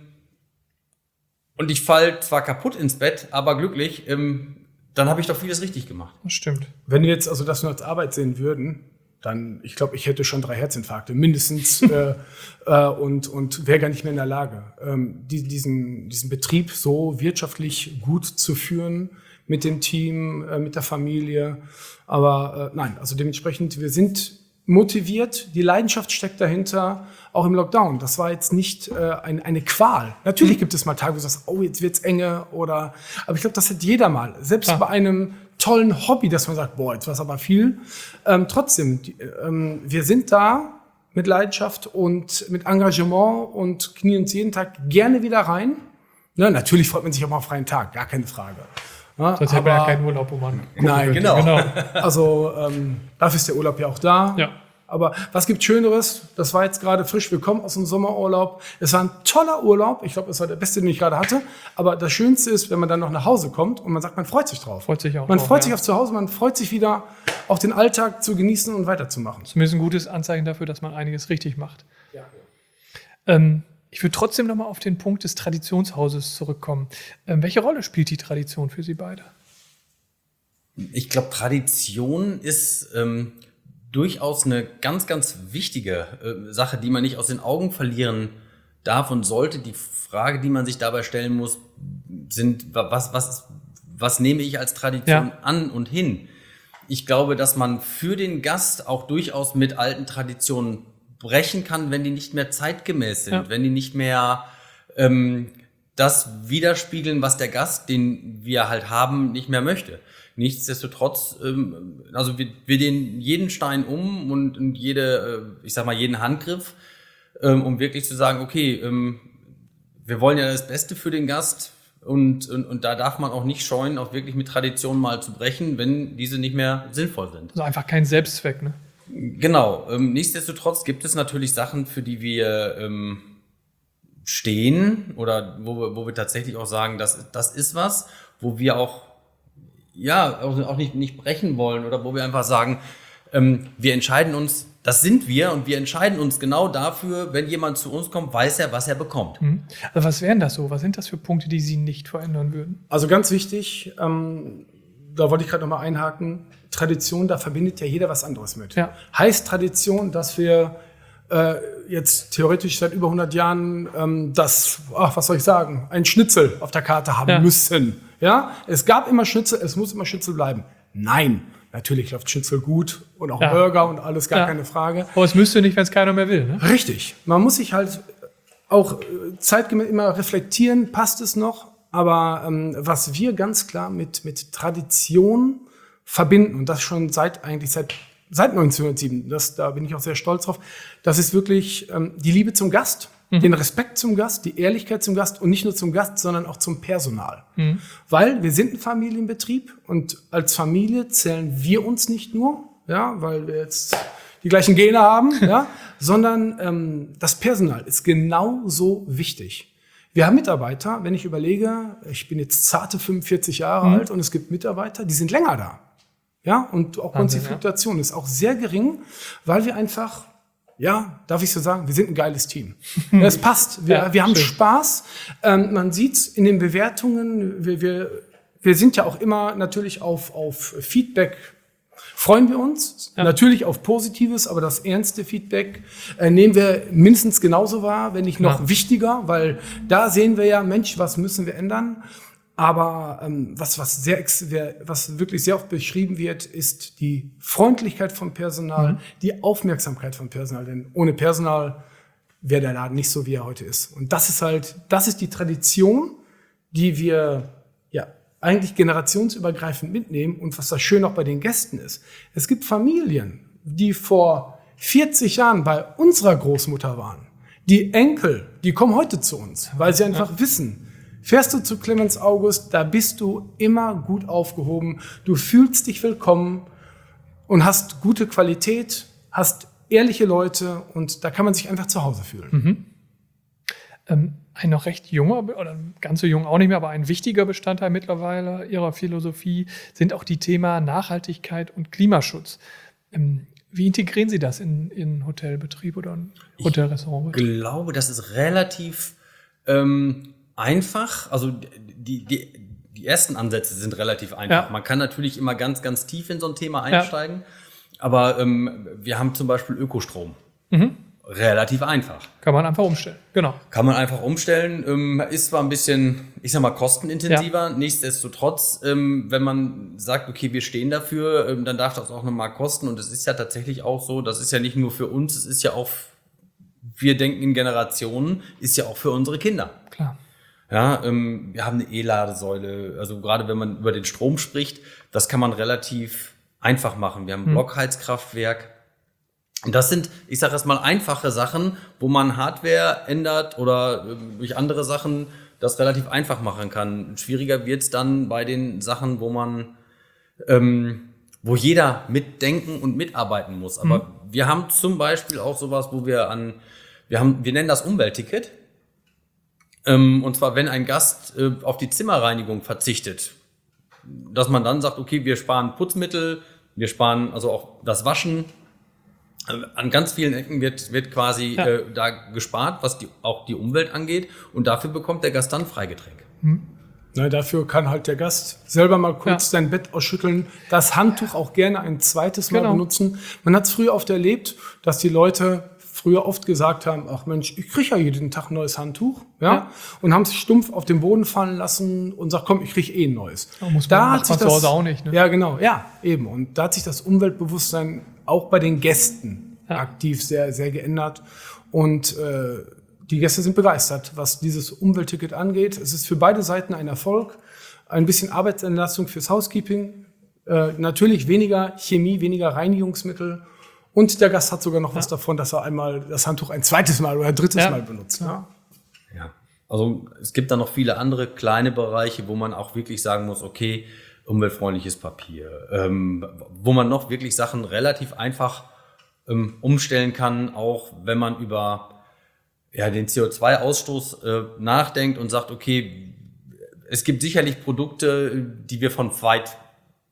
und ich falle zwar kaputt ins Bett, aber glücklich, ähm, dann habe ich doch vieles richtig gemacht. Das stimmt. Wenn wir jetzt also das nur als Arbeit sehen würden, dann, ich glaube, ich hätte schon drei Herzinfarkte mindestens äh, äh, und, und wäre gar nicht mehr in der Lage, ähm, die, diesen, diesen Betrieb so wirtschaftlich gut zu führen, mit dem Team, äh, mit der Familie. Aber äh, nein, also dementsprechend, wir sind motiviert, die Leidenschaft steckt dahinter, auch im Lockdown. Das war jetzt nicht äh, ein, eine Qual. Natürlich gibt es mal Tage, wo du sagst, oh, jetzt wird's enge oder, aber ich glaube, das hat jeder mal. Selbst ja. bei einem tollen Hobby, dass man sagt, boah, jetzt war's aber viel. Ähm, trotzdem, die, ähm, wir sind da mit Leidenschaft und mit Engagement und knien uns jeden Tag gerne wieder rein. Ne, natürlich freut man sich auch mal auf freien Tag, gar keine Frage. Ja, sonst hätte man ja keinen Urlaub, wo man nein, genau. genau. Also ähm, dafür ist der Urlaub ja auch da. Ja. Aber was gibt Schöneres? Das war jetzt gerade frisch. Wir kommen aus dem Sommerurlaub. Es war ein toller Urlaub. Ich glaube, es war der beste, den ich gerade hatte. Aber das Schönste ist, wenn man dann noch nach Hause kommt und man sagt, man freut sich drauf. Freut sich auch man drauf, freut ja. sich auf zu Hause. Man freut sich wieder, auch den Alltag zu genießen und weiterzumachen. Zumindest ein gutes Anzeichen dafür, dass man einiges richtig macht. Ja. Ähm, Ich würde trotzdem noch mal auf den Punkt des Traditionshauses zurückkommen. Ähm, welche Rolle spielt die Tradition für Sie beide? Ich glaube, Tradition ist ähm, durchaus eine ganz, ganz wichtige äh, Sache, die man nicht aus den Augen verlieren darf und sollte. Die Frage, die man sich dabei stellen muss, sind, was, was, was nehme ich als Tradition ja. an und hin? Ich glaube, dass man für den Gast auch durchaus mit alten Traditionen brechen kann, wenn die nicht mehr zeitgemäß sind, ja. wenn die nicht mehr ähm, das widerspiegeln, was der Gast, den wir halt haben, nicht mehr möchte. Nichtsdestotrotz, ähm, also wir, wir den jeden Stein um und, und jede, äh, ich sag mal, jeden Handgriff, ähm, um wirklich zu sagen, okay, ähm, wir wollen ja das Beste für den Gast und, und, und da darf man auch nicht scheuen, auch wirklich mit Traditionen mal zu brechen, wenn diese nicht mehr sinnvoll sind. Also einfach kein Selbstzweck, ne? Genau. Ähm, nichtsdestotrotz gibt es natürlich Sachen, für die wir ähm, stehen oder wo wir, wo wir tatsächlich auch sagen, das, das ist was, wo wir auch ja auch, auch nicht, nicht brechen wollen oder wo wir einfach sagen, ähm, wir entscheiden uns das sind wir und wir entscheiden uns genau dafür, wenn jemand zu uns kommt, weiß er, was er bekommt. Mhm. Also was wären das so? Was sind das für Punkte, die Sie nicht verändern würden? Also ganz wichtig, ähm, da wollte ich gerade nochmal einhaken, Tradition, da verbindet ja jeder was anderes mit. Ja. Heißt Tradition, dass wir äh, jetzt theoretisch seit über hundert Jahren ähm, das, ach, was soll ich sagen, ein Schnitzel auf der Karte haben ja. müssen. Ja? Es gab immer Schnitzel, es muss immer Schnitzel bleiben. Nein. Natürlich läuft Schnitzel gut und auch ja. Burger und alles, gar ja. keine Frage. Aber es müsste nicht, wenn es keiner mehr will, ne? Richtig. Man muss sich halt auch zeitgemäß immer reflektieren, passt es noch? Aber ähm, was wir ganz klar mit, mit Tradition verbinden, und das schon seit eigentlich seit, seit neunzehnhundertsieben, das, da bin ich auch sehr stolz drauf, das ist wirklich ähm, die Liebe zum Gast. Den Respekt zum Gast, die Ehrlichkeit zum Gast und nicht nur zum Gast, sondern auch zum Personal. Mhm. Weil wir sind ein Familienbetrieb und als Familie zählen wir uns nicht nur, ja, weil wir jetzt die gleichen Gene haben, ja, sondern ähm, das Personal ist genauso wichtig. Wir haben Mitarbeiter, wenn ich überlege, ich bin jetzt zarte fünfundvierzig Jahre mhm. alt und es gibt Mitarbeiter, die sind länger da. Ja, und auch bei uns die Fluktuation ist auch sehr gering, weil wir einfach ja, darf ich so sagen, wir sind ein geiles Team. Es passt, wir, ja, wir haben schön. Spaß. Ähm, man sieht's in den Bewertungen, wir, wir, wir sind ja auch immer natürlich auf, auf Feedback, freuen wir uns, ja. natürlich auf Positives, aber das ernste Feedback äh, nehmen wir mindestens genauso wahr, wenn nicht noch ja. wichtiger, weil da sehen wir ja, Mensch, was müssen wir ändern? Aber ähm, was, was, sehr, was wirklich sehr oft beschrieben wird, ist die Freundlichkeit vom Personal, mhm. die Aufmerksamkeit vom Personal. Denn ohne Personal wäre der Laden nicht so, wie er heute ist. Und das ist halt, das ist die Tradition, die wir ja eigentlich generationsübergreifend mitnehmen. Und was das schön auch bei den Gästen ist. Es gibt Familien, die vor vierzig Jahren bei unserer Großmutter waren. Die Enkel, die kommen heute zu uns, weil sie einfach ja. wissen, fährst du zu Clemens August, da bist du immer gut aufgehoben. Du fühlst dich willkommen und hast gute Qualität, hast ehrliche Leute und da kann man sich einfach zu Hause fühlen. Mhm. Ähm, ein noch recht junger, oder ganz so jung auch nicht mehr, aber ein wichtiger Bestandteil mittlerweile Ihrer Philosophie sind auch die Themen Nachhaltigkeit und Klimaschutz. Ähm, wie integrieren Sie das in in Hotelbetrieb oder in Hotelrestaurantbetrieb? Ich glaube, das ist relativ ähm einfach, also die, die, die ersten Ansätze sind relativ einfach. Ja. Man kann natürlich immer ganz, ganz tief in so ein Thema einsteigen, ja. aber ähm, wir haben zum Beispiel Ökostrom. Mhm. Relativ einfach. Kann man einfach umstellen, genau. Kann man einfach umstellen, ähm, ist zwar ein bisschen, ich sag mal, kostenintensiver, ja. nichtsdestotrotz, ähm, wenn man sagt, okay, wir stehen dafür, ähm, dann darf das auch nochmal kosten und es ist ja tatsächlich auch so, das ist ja nicht nur für uns, es ist ja auch, wir denken in Generationen, ist ja auch für unsere Kinder. Klar. Ja, ähm, wir haben eine E-Ladesäule, also gerade wenn man über den Strom spricht, das kann man relativ einfach machen. Wir haben ein hm. Blockheizkraftwerk. Und das sind, ich sage erst mal, einfache Sachen, wo man Hardware ändert oder äh, durch andere Sachen das relativ einfach machen kann. Schwieriger wird's dann bei den Sachen, wo man, ähm, wo jeder mitdenken und mitarbeiten muss. Aber hm. wir haben zum Beispiel auch sowas, wo wir an, wir haben, wir nennen das Umweltticket. Ähm, und zwar, wenn ein Gast äh, auf die Zimmerreinigung verzichtet, dass man dann sagt, okay, wir sparen Putzmittel, wir sparen also auch das Waschen. Äh, an ganz vielen Ecken wird, wird quasi ja. äh, da gespart, was die, auch die Umwelt angeht. Und dafür bekommt der Gast dann Freigetränk. Hm. Na, dafür kann halt der Gast selber mal kurz ja. sein Bett ausschütteln, das Handtuch auch gerne ein zweites Mal genau. benutzen. Man hat es früher oft erlebt, dass die Leute früher oft gesagt haben, ach Mensch, ich kriege ja jeden Tag ein neues Handtuch, ja, ja. und haben sich stumpf auf den Boden fallen lassen und sagt, komm, ich kriege eh ein neues. Da muss man, da hat sich das zu Hause auch nicht, ne? Ja, genau, ja, eben. Und da hat sich das Umweltbewusstsein auch bei den Gästen ja. aktiv sehr, sehr geändert. Und äh, die Gäste sind begeistert, was dieses Umweltticket angeht. Es ist für beide Seiten ein Erfolg, ein bisschen Arbeitsentlastung fürs Housekeeping, äh, natürlich weniger Chemie, weniger Reinigungsmittel. Und der Gast hat sogar noch ja. was davon, dass er einmal das Handtuch ein zweites Mal oder ein drittes ja. Mal benutzt. Ja. ja, also es gibt da noch viele andere kleine Bereiche, wo man auch wirklich sagen muss, okay, umweltfreundliches Papier, ähm, wo man noch wirklich Sachen relativ einfach ähm, umstellen kann, auch wenn man über ja, den C O zwei Ausstoß äh, nachdenkt und sagt, okay, es gibt sicherlich Produkte, die wir von weit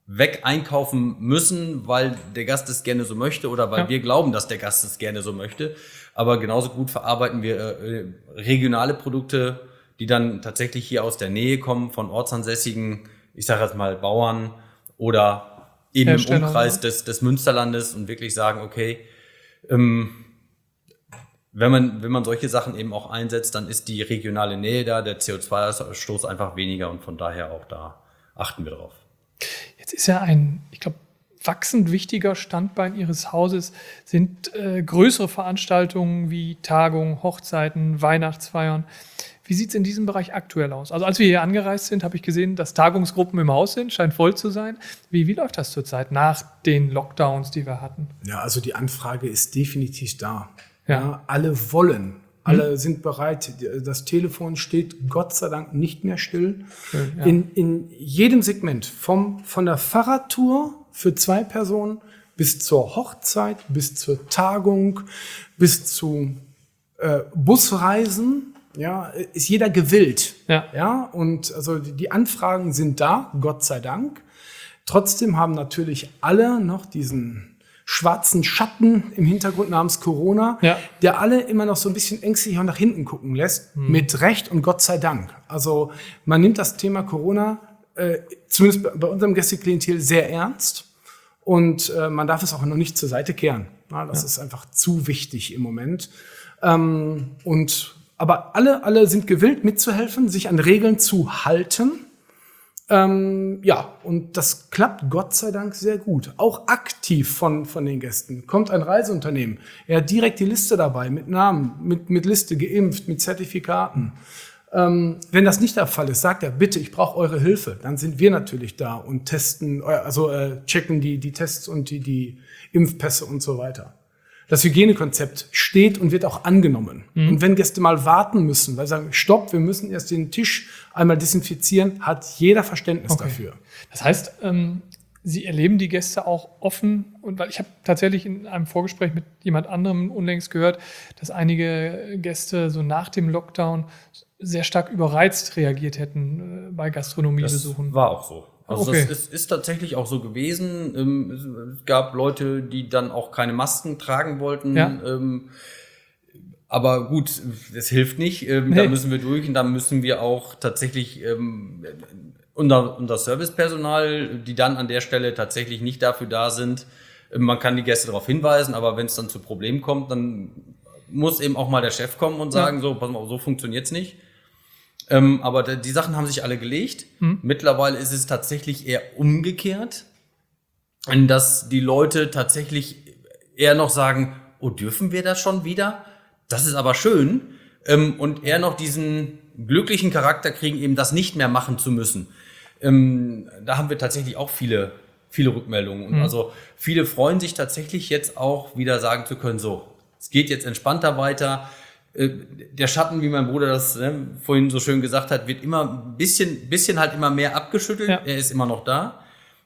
weg einkaufen müssen, weil der Gast es gerne so möchte oder weil ja. wir glauben, dass der Gast es gerne so möchte. Aber genauso gut verarbeiten wir äh, regionale Produkte, die dann tatsächlich hier aus der Nähe kommen, von ortsansässigen, ich sage jetzt mal Bauern oder eben im Umkreis des, des Münsterlandes und wirklich sagen, okay, ähm, wenn man, wenn man solche Sachen eben auch einsetzt, dann ist die regionale Nähe da, der C O zwei Ausstoß einfach weniger und von daher auch da achten wir drauf. Jetzt ist ja ein, ich glaube, wachsend wichtiger Standbein Ihres Hauses sind äh, größere Veranstaltungen wie Tagungen, Hochzeiten, Weihnachtsfeiern. Wie sieht es in diesem Bereich aktuell aus? Also als wir hier angereist sind, habe ich gesehen, dass Tagungsgruppen im Haus sind, scheint voll zu sein. Wie, wie läuft das zurzeit nach den Lockdowns, die wir hatten? Ja, also die Anfrage ist definitiv da. Ja. Ja, alle wollen, alle mhm. sind bereit. Das Telefon steht Gott sei Dank nicht mehr still. Schön, ja. in, in jedem Segment, vom, von der Fahrradtour für zwei Personen bis zur Hochzeit, bis zur Tagung, bis zu äh, Busreisen, ja, ist jeder gewillt. Ja. Ja, und also die, die Anfragen sind da, Gott sei Dank. Trotzdem haben natürlich alle noch diesen schwarzen Schatten im Hintergrund namens Corona, ja. der alle immer noch so ein bisschen ängstlich nach hinten gucken lässt, hm. mit Recht und Gott sei Dank. Also man nimmt das Thema Corona, äh, zumindest bei unserem Gästeklientel, sehr ernst und äh, man darf es auch noch nicht zur Seite kehren. Ja, das ja. ist einfach zu wichtig im Moment. Ähm, und, aber alle, alle sind gewillt mitzuhelfen, sich an Regeln zu halten. Ähm, ja, und das klappt Gott sei Dank sehr gut. Auch aktiv von, von den Gästen. Kommt ein Reiseunternehmen, er hat direkt die Liste dabei, mit Namen, mit, mit Liste, geimpft, mit Zertifikaten. Ähm, wenn das nicht der Fall ist, sagt er, bitte, ich brauche eure Hilfe. Dann sind wir natürlich da und testen, also äh, checken die, die Tests und die, die Impfpässe und so weiter. Das Hygienekonzept steht und wird auch angenommen. Mhm. Und wenn Gäste mal warten müssen, weil sie sagen, stopp, wir müssen erst den Tisch einmal desinfizieren, hat jeder Verständnis okay. dafür. Das heißt, ähm, Sie erleben die Gäste auch offen, und weil ich habe tatsächlich in einem Vorgespräch mit jemand anderem unlängst gehört, dass einige Gäste so nach dem Lockdown sehr stark überreizt reagiert hätten äh, bei Gastronomiebesuchen. Das war auch so. Also okay. das ist, ist tatsächlich auch so gewesen. Ähm, es gab Leute, die dann auch keine Masken tragen wollten. Ja. Ähm, aber gut, das hilft nicht. Ähm, nee. Da müssen wir durch und da müssen wir auch tatsächlich ähm, unser, unser Servicepersonal, die dann an der Stelle tatsächlich nicht dafür da sind. Ähm, man kann die Gäste darauf hinweisen, aber wenn es dann zu Problemen kommt, dann muss eben auch mal der Chef kommen und sagen, ja. so, pass mal, so funktioniert's nicht. Ähm, aber die Sachen haben sich alle gelegt. Mhm. Mittlerweile ist es tatsächlich eher umgekehrt, dass die Leute tatsächlich eher noch sagen, oh, dürfen wir das schon wieder? Das ist aber schön. Ähm, und eher noch diesen glücklichen Charakter kriegen, eben das nicht mehr machen zu müssen. Ähm, da haben wir tatsächlich auch viele, viele Rückmeldungen. Und mhm. also viele freuen sich tatsächlich jetzt auch wieder sagen zu können, so, es geht jetzt entspannter weiter. Der Schatten, wie mein Bruder das ne, vorhin so schön gesagt hat, wird immer ein bisschen, bisschen halt immer mehr abgeschüttelt. Ja. Er ist immer noch da.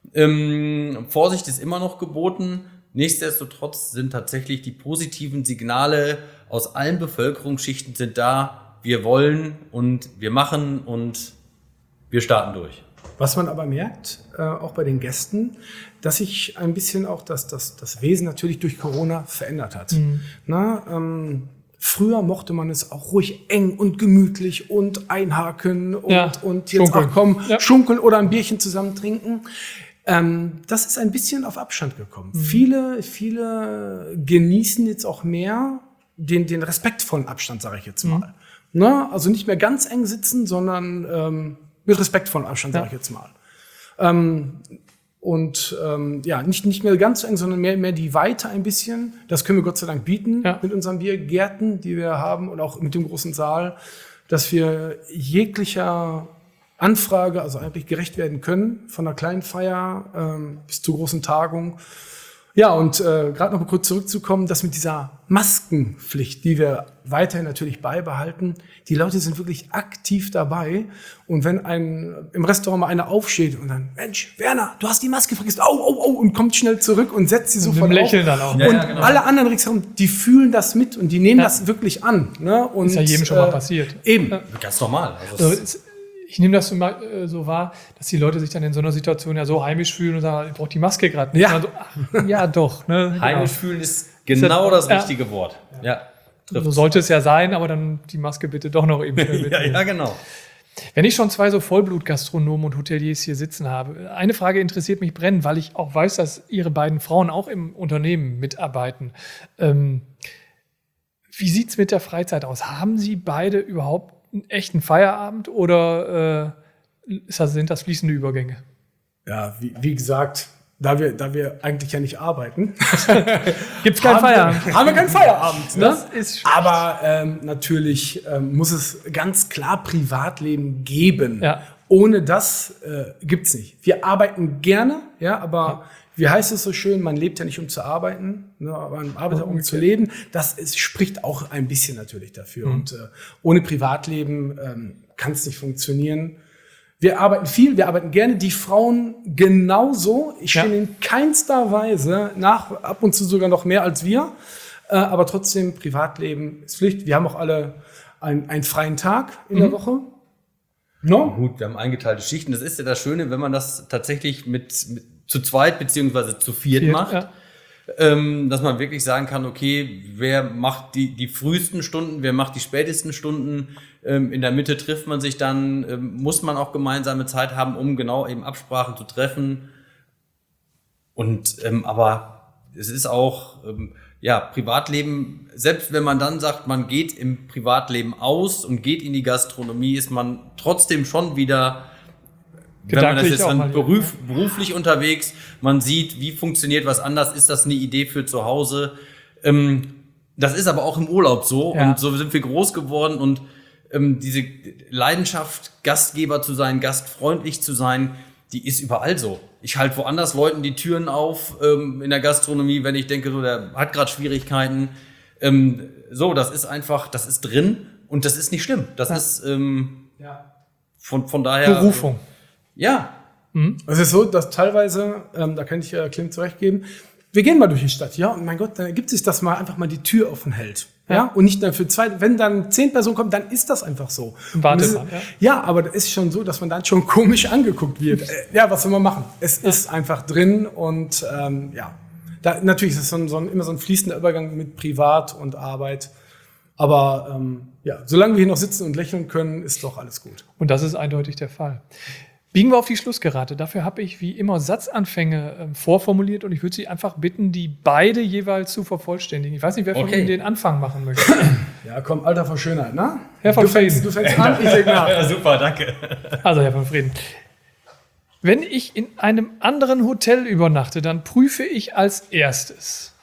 Ähm, Vorsicht ist immer noch geboten. Nichtsdestotrotz sind tatsächlich die positiven Signale aus allen Bevölkerungsschichten sind da. Wir wollen und wir machen und wir starten durch. Was man aber merkt, äh, auch bei den Gästen, dass sich ein bisschen auch das, das, das Wesen natürlich durch Corona verändert hat. Mhm. Na, ähm, Früher mochte man es auch ruhig eng und gemütlich und einhaken und, ja, und jetzt schunkeln. auch kommen, ja. schunkeln oder ein Bierchen zusammen trinken. Ähm, das ist ein bisschen auf Abstand gekommen. Mhm. Viele, viele genießen jetzt auch mehr den, den respektvollen Abstand, sage ich jetzt mal. Mhm. Na, also nicht mehr ganz eng sitzen, sondern ähm, mit respektvollem Abstand, sage ja. ich jetzt mal. Ähm, Und ähm, ja, nicht, nicht mehr ganz so eng, sondern mehr, mehr die Weite ein bisschen. Das können wir Gott sei Dank bieten ja. mit unseren Biergärten, die wir haben und auch mit dem großen Saal, dass wir jeglicher Anfrage, also eigentlich gerecht werden können, von einer kleinen Feier ähm, bis zur großen Tagung. Ja, und äh, gerade noch mal kurz zurückzukommen, dass mit dieser Maskenpflicht, die wir weiterhin natürlich beibehalten, die Leute sind wirklich aktiv dabei. Und wenn ein im Restaurant mal einer aufsteht und dann, Mensch, Werner, du hast die Maske vergessen, au, au, au, und kommt schnell zurück und setzt sie sofort auf. Lächeln dann auch. Und ja, ja, genau. alle anderen ringsherum, die fühlen das mit und die nehmen ja. das wirklich an. Ne? Und, ist ja jedem schon mal äh, passiert. Eben. Ja. Ganz normal. Also ich nehme das so, mal, äh, so wahr, dass die Leute sich dann in so einer Situation ja so heimisch fühlen und sagen, ich brauche die Maske gerade nicht. Ja. So, ach, ja, doch. Ne? Heimisch genau. fühlen ist genau das ja. richtige Wort. Ja. So sollte es ja sein, aber dann die Maske bitte doch noch eben schnell ja, ja, genau. Wenn ich schon zwei so Vollblut-Gastronomen und Hoteliers hier sitzen habe, eine Frage interessiert mich brennend, weil ich auch weiß, dass Ihre beiden Frauen auch im Unternehmen mitarbeiten. Ähm, wie sieht es mit der Freizeit aus? Haben Sie beide überhaupt einen echten Feierabend oder äh, ist das, sind das fließende Übergänge? Ja, wie, wie gesagt, da wir, da wir eigentlich ja nicht arbeiten, gibt es keinen Feierabend. Wir, haben wir keinen Feierabend. Ne? Das ist schlecht. Aber ähm, natürlich ähm, muss es ganz klar Privatleben geben. Ja. Ohne das äh, gibt es nicht. Wir arbeiten gerne, ja, aber ja. wie heißt es so schön, man lebt ja nicht, um zu arbeiten, ne, aber man arbeitet, um zu leben. Das ist, spricht auch ein bisschen natürlich dafür. Mhm. Und äh, ohne Privatleben ähm, kann es nicht funktionieren. Wir arbeiten viel, wir arbeiten gerne. Die Frauen genauso. Ich stehe ja. in keinster Weise nach, ab und zu sogar noch mehr als wir. Äh, aber trotzdem, Privatleben ist Pflicht. Wir haben auch alle ein, einen freien Tag in mhm. der Woche. No? Gut, wir haben eingeteilte Schichten. Das ist ja das Schöne, wenn man das tatsächlich mit, mit zu zweit beziehungsweise zu viert, viert macht. Ja. Ähm, dass man wirklich sagen kann, okay, wer macht die, die frühesten Stunden, wer macht die spätesten Stunden, ähm, in der Mitte trifft man sich dann, ähm, muss man auch gemeinsame Zeit haben, um genau eben Absprachen zu treffen. Und ähm, aber es ist auch, ähm, ja, Privatleben, selbst wenn man dann sagt, man geht im Privatleben aus und geht in die Gastronomie, ist man trotzdem schon wieder, wenn man das jetzt dann beruf, beruflich unterwegs, man sieht, wie funktioniert was anders, ist das eine Idee für zu Hause. Ähm, das ist aber auch im Urlaub so ja. und so sind wir groß geworden und ähm, diese Leidenschaft, Gastgeber zu sein, gastfreundlich zu sein, die ist überall so. Ich halte woanders Leuten die Türen auf ähm, in der Gastronomie, wenn ich denke, so der hat gerade Schwierigkeiten. Ähm, so, das ist einfach, das ist drin und das ist nicht schlimm. Das ja. ist ähm, ja. von, von daher Berufung. Ja. Mhm. Es ist so, dass teilweise, ähm, da kann ich äh, Klimt zurechtgeben, wir gehen mal durch die Stadt, ja, und mein Gott, dann ergibt sich, dass man einfach mal die Tür offen hält. Ja. ja, und nicht dann für zwei, wenn dann zehn Personen kommen, dann ist das einfach so. Wartet man, ja. ja, aber das ist schon so, dass man dann schon komisch angeguckt wird. äh, ja, was soll man machen? Es ja. ist einfach drin und ähm, ja, da, natürlich ist es so ein, so ein, immer so ein fließender Übergang mit Privat und Arbeit. Aber ähm, ja, solange wir hier noch sitzen und lächeln können, ist doch alles gut. Und das ist eindeutig der Fall. Biegen wir auf die Schlussgerade. Dafür habe ich wie immer Satzanfänge äh, vorformuliert und ich würde Sie einfach bitten, die beide jeweils zu vervollständigen. Ich weiß nicht, wer von okay. Ihnen den Anfang machen möchte. Ja, komm, Alter von Schönheit, ne? Herr von du Frieden. Fängst, du fängst an, ich leg nach. Ja, super, danke. Also, Herr von Frieden. Wenn ich in einem anderen Hotel übernachte, dann prüfe ich als erstes.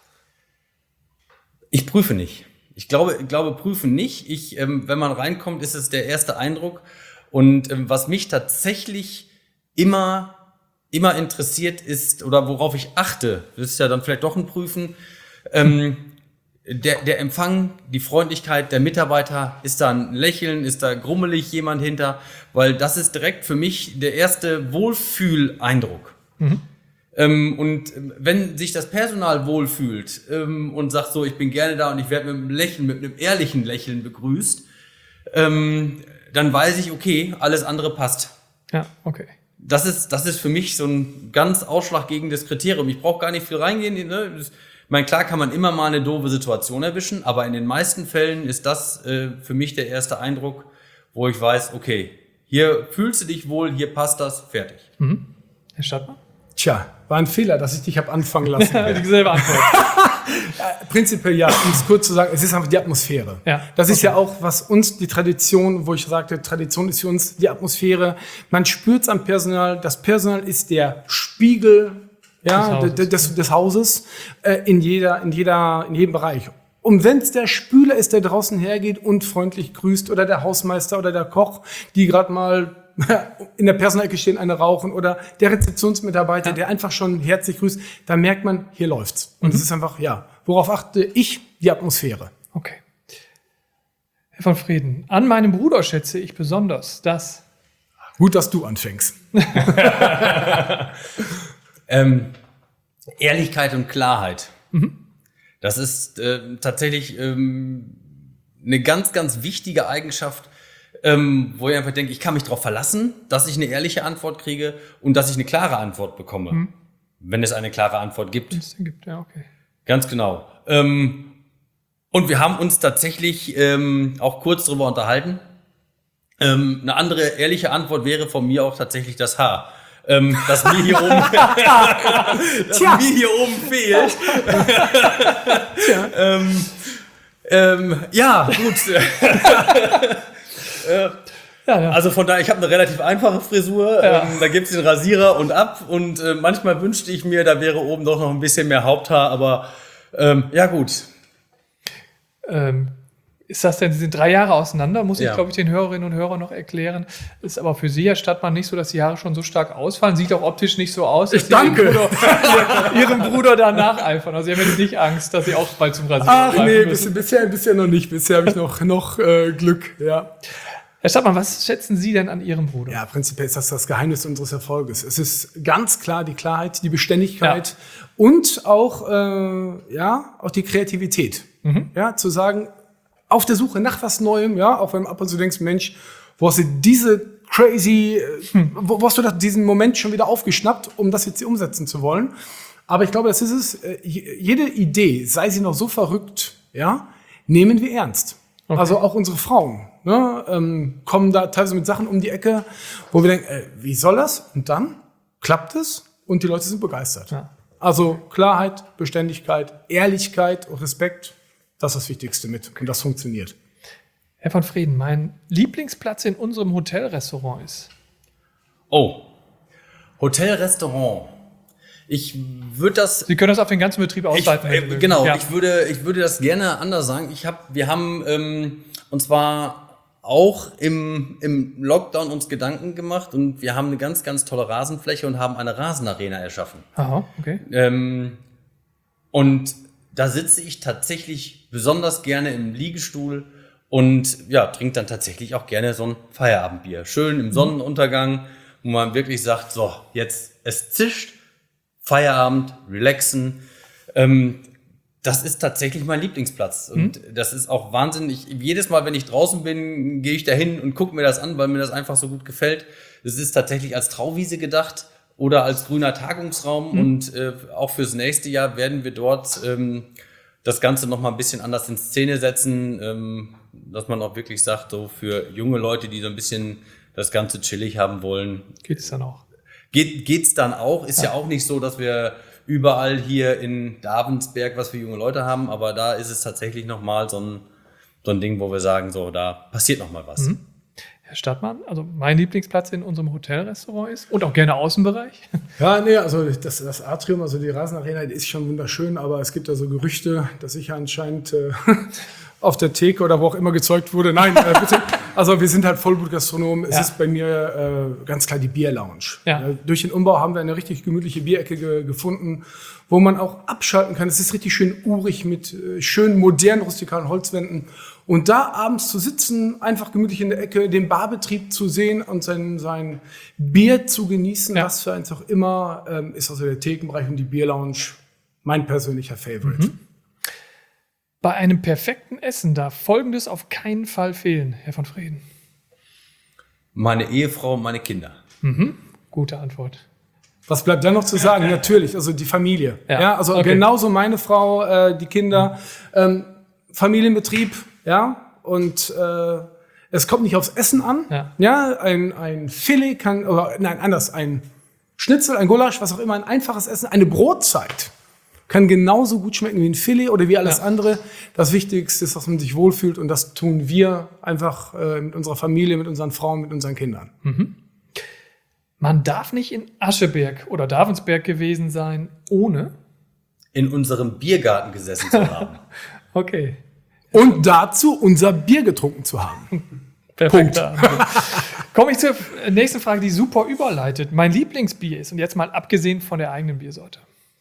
Ich prüfe nicht. Ich glaube, ich glaube prüfen nicht. Ich, ähm, wenn man reinkommt, ist es der erste Eindruck. Und ähm, was mich tatsächlich immer, immer interessiert ist, oder worauf ich achte, das ist ja dann vielleicht doch ein Prüfen, ähm, der, der Empfang, die Freundlichkeit der Mitarbeiter, ist da ein Lächeln, ist da grummelig jemand hinter, weil das ist direkt für mich der erste Wohlfühleindruck. Mhm. Ähm, und wenn sich das Personal wohlfühlt ähm, und sagt so, ich bin gerne da und ich werde mit einem Lächeln, mit einem ehrlichen Lächeln begrüßt, ähm, dann weiß ich, okay, alles andere passt. Ja, okay. Das ist, das ist für mich so ein ganz ausschlaggebendes Kriterium. Ich brauche gar nicht viel reingehen. Ne? Ich meine, klar kann man immer mal eine doofe Situation erwischen, aber in den meisten Fällen ist das äh, für mich der erste Eindruck, wo ich weiß, okay, hier fühlst du dich wohl, hier passt das, fertig. Mhm. Herr Stadtmann? Tja, war ein Fehler, dass ich dich habe anfangen lassen. Die selbe Antwort. Ja, prinzipiell ja, um es kurz zu sagen, es ist einfach die Atmosphäre. Ja, das ist okay. ja auch, was uns die Tradition, wo ich sagte, Tradition ist für uns die Atmosphäre. Man spürt es am Personal. Das Personal ist der Spiegel ja, des, des, des Hauses äh, in, jeder, in, jeder, in jedem Bereich. Und wenn es der Spüler ist, der draußen hergeht und freundlich grüßt, oder der Hausmeister oder der Koch, die gerade mal in der Personalecke stehen, eine rauchen, oder der Rezeptionsmitarbeiter, ja. der einfach schon herzlich grüßt, da merkt man, hier läuft's. Und es mhm. ist einfach, ja, worauf achte ich? Die Atmosphäre. Okay. Herr von Frieden, an meinem Bruder schätze ich besonders, dass... Gut, dass du anfängst. ähm, Ehrlichkeit und Klarheit. Mhm. Das ist äh, tatsächlich ähm, eine ganz, ganz wichtige Eigenschaft, ähm, wo ich einfach denke, ich kann mich darauf verlassen, dass ich eine ehrliche Antwort kriege und dass ich eine klare Antwort bekomme. Mhm. Wenn es eine klare Antwort gibt. Wenn es den gibt, ja, okay. Ganz genau. Ähm, und wir haben uns tatsächlich ähm, auch kurz darüber unterhalten. Ähm, eine andere ehrliche Antwort wäre von mir auch tatsächlich das Haar. Ähm, das mir hier oben, das mir hier oben fehlt. ähm, ähm, ja, gut. äh, Ja, ja. Also von daher, ich habe eine relativ einfache Frisur. Ja. Ähm, da gibt's den Rasierer und ab. Und äh, manchmal wünschte ich mir, da wäre oben doch noch ein bisschen mehr Haupthaar. Aber ähm, ja, gut. Ähm, ist das denn, Sie sind drei Jahre auseinander? Muss ja. ich, glaube ich, den Hörerinnen und Hörern noch erklären. Ist aber für Sie, Herr Stadtmann, nicht so, dass die Haare schon so stark ausfallen. Sieht auch optisch nicht so aus, dass ich danke. Ihrem Bruder, Ihrem Bruder da nacheifern. Also Sie haben jetzt nicht Angst, dass Sie auch bald zum Rasierer Ach nee, bisher, bisher, bisher noch nicht. Bisher habe ich noch, noch äh, Glück, ja. Herr Stadtmann, was schätzen Sie denn an Ihrem Bruder? Ja, prinzipiell ist das das Geheimnis unseres Erfolges. Es ist ganz klar die Klarheit, die Beständigkeit ja. und auch, äh, ja, auch die Kreativität. Mhm. Ja, zu sagen, auf der Suche nach was Neuem, ja, auch wenn du ab und zu denkst, Mensch, wo hast du diese crazy, hm. wo, wo hast du diesen Moment schon wieder aufgeschnappt, um das jetzt hier umsetzen zu wollen? Aber ich glaube, das ist es. Jede Idee, sei sie noch so verrückt, ja, nehmen wir ernst. Okay. Also auch unsere Frauen. Ne, ähm, kommen da teilweise mit Sachen um die Ecke, wo wir denken, äh, wie soll das? Und dann klappt es und die Leute sind begeistert. Ja. Also Klarheit, Beständigkeit, Ehrlichkeit und Respekt, das ist das Wichtigste mit. Und das funktioniert. Herr von Frieden, mein Lieblingsplatz in unserem Hotelrestaurant ist? Oh, Hotelrestaurant. Ich würde das... Sie können das auf den ganzen Betrieb ausweiten. Ich, äh, genau, ja. ich, würde, ich würde das gerne anders sagen. Ich hab, wir haben, ähm, und zwar auch im, im Lockdown uns Gedanken gemacht und wir haben eine ganz, ganz tolle Rasenfläche und haben eine Rasenarena erschaffen. Aha, okay. Ähm, und da sitze ich tatsächlich besonders gerne im Liegestuhl und ja, trinke dann tatsächlich auch gerne so ein Feierabendbier. Schön im Sonnenuntergang, wo man wirklich sagt, so, jetzt, es zischt, Feierabend, relaxen. Ähm, das ist tatsächlich mein Lieblingsplatz. Und mhm. das ist auch Wahnsinn. Ich, jedes Mal, wenn ich draußen bin, gehe ich da hin und gucke mir das an, weil mir das einfach so gut gefällt. Es ist tatsächlich als Trauwiese gedacht oder als grüner Tagungsraum. Mhm. Und äh, auch fürs nächste Jahr werden wir dort ähm, das Ganze noch mal ein bisschen anders in Szene setzen, ähm, dass man auch wirklich sagt, so für junge Leute, die so ein bisschen das Ganze chillig haben wollen. Geht es dann auch? Geht, geht's dann auch. Ist ja. ja auch nicht so, dass wir überall hier in Davensberg was für junge Leute haben, aber da ist es tatsächlich nochmal so ein, so ein Ding, wo wir sagen, so, da passiert nochmal was. Mhm. Herr Stadtmann, also mein Lieblingsplatz in unserem Hotelrestaurant ist und auch gerne Außenbereich. Ja, nee, also das, das Atrium, also die Rasenarena, die ist schon wunderschön, aber es gibt da so Gerüchte, dass ich anscheinend äh, auf der Theke oder wo auch immer gezeugt wurde. Nein, äh, bitte. Also wir sind halt Vollblutgastronomen. Es ja. ist bei mir äh, ganz klar die Bierlounge. Ja. Äh, durch den Umbau haben wir eine richtig gemütliche Bierecke ge- gefunden, wo man auch abschalten kann. Es ist richtig schön urig mit äh, schönen, modernen, rustikalen Holzwänden. Und da abends zu sitzen, einfach gemütlich in der Ecke, den Barbetrieb zu sehen und sein, sein Bier zu genießen, ja. was für eins auch immer, ähm, ist also der Thekenbereich und die Bierlounge mein persönlicher Favorite. Mhm. Bei einem perfekten Essen darf Folgendes auf keinen Fall fehlen, Herr von Frieden. Meine Ehefrau und meine Kinder. Mhm. Gute Antwort. Was bleibt dann noch zu sagen? Natürlich, also die Familie. Ja, ja also okay. genauso meine Frau, äh, die Kinder, ähm, Familienbetrieb, ja, und äh, es kommt nicht aufs Essen an. Ja, ja ein, ein Filet kann, oder nein, anders, ein Schnitzel, ein Gulasch, was auch immer, ein einfaches Essen, eine Brotzeit kann genauso gut schmecken wie ein Filet oder wie alles ja. andere. Das Wichtigste ist, dass man sich wohlfühlt und das tun wir einfach äh, mit unserer Familie, mit unseren Frauen, mit unseren Kindern. Mhm. Man darf nicht in Ascheberg oder Davensberg gewesen sein, ohne in unserem Biergarten gesessen zu haben. Okay. Und dazu unser Bier getrunken zu haben. Perfekt. Komme ich zur nächsten Frage, die super überleitet. Mein Lieblingsbier ist, und jetzt mal abgesehen von der eigenen Biersorte.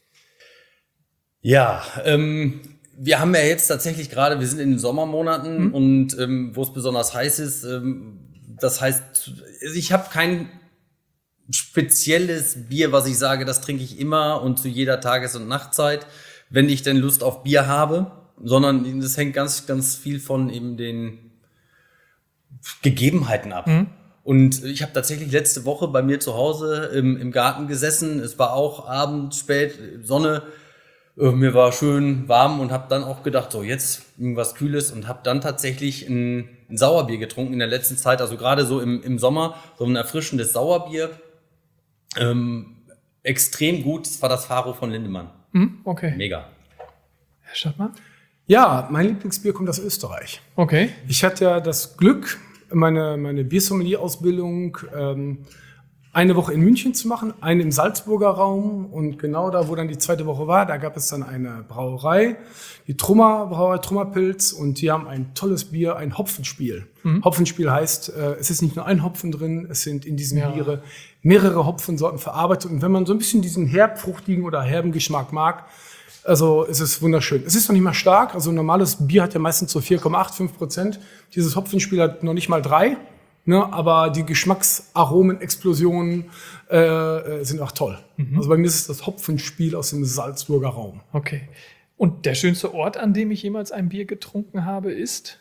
Ja, ähm, wir haben ja jetzt tatsächlich gerade, wir sind in den Sommermonaten mhm. und ähm, wo es besonders heiß ist, ähm, das heißt, ich habe kein spezielles Bier, was ich sage, das trinke ich immer und zu jeder Tages- und Nachtzeit, wenn ich denn Lust auf Bier habe, sondern das hängt ganz, ganz viel von eben den Gegebenheiten ab. Mhm. Und ich habe tatsächlich letzte Woche bei mir zu Hause im, im Garten gesessen. Es war auch Abend, spät, Sonne. Äh, mir war schön warm und habe dann auch gedacht, so jetzt irgendwas Kühles und habe dann tatsächlich ein, ein Sauerbier getrunken in der letzten Zeit. Also gerade so im, im Sommer, so ein erfrischendes Sauerbier. Ähm, extrem gut, das war das Faro von Lindemann. Mhm, okay. Mega. Herr Stadtmann? Ja, mein Lieblingsbier kommt aus Österreich. Okay. Ich hatte ja das Glück, meine, meine Biersommelier-Ausbildung ähm, eine Woche in München zu machen, eine im Salzburger Raum und genau da, wo dann die zweite Woche war, da gab es dann eine Brauerei, die Trummer Brauerei Trummerpilz und die haben ein tolles Bier, ein Hopfenspiel. Mhm. Hopfenspiel heißt, äh, es ist nicht nur ein Hopfen drin, es sind in diesem ja. Biere mehrere Hopfensorten verarbeitet und wenn man so ein bisschen diesen herbfruchtigen oder herben Geschmack mag, also es ist wunderschön. Es ist noch nicht mal stark, also ein normales Bier hat ja meistens so vier Komma acht, fünf Prozent. Dieses Hopfenspiel hat noch nicht mal drei, ne, aber die Geschmacksaromen-Explosionen äh, sind auch toll. Mhm. Also bei mir ist es das Hopfenspiel aus dem Salzburger Raum. Okay. Und der schönste Ort, an dem ich jemals ein Bier getrunken habe, ist?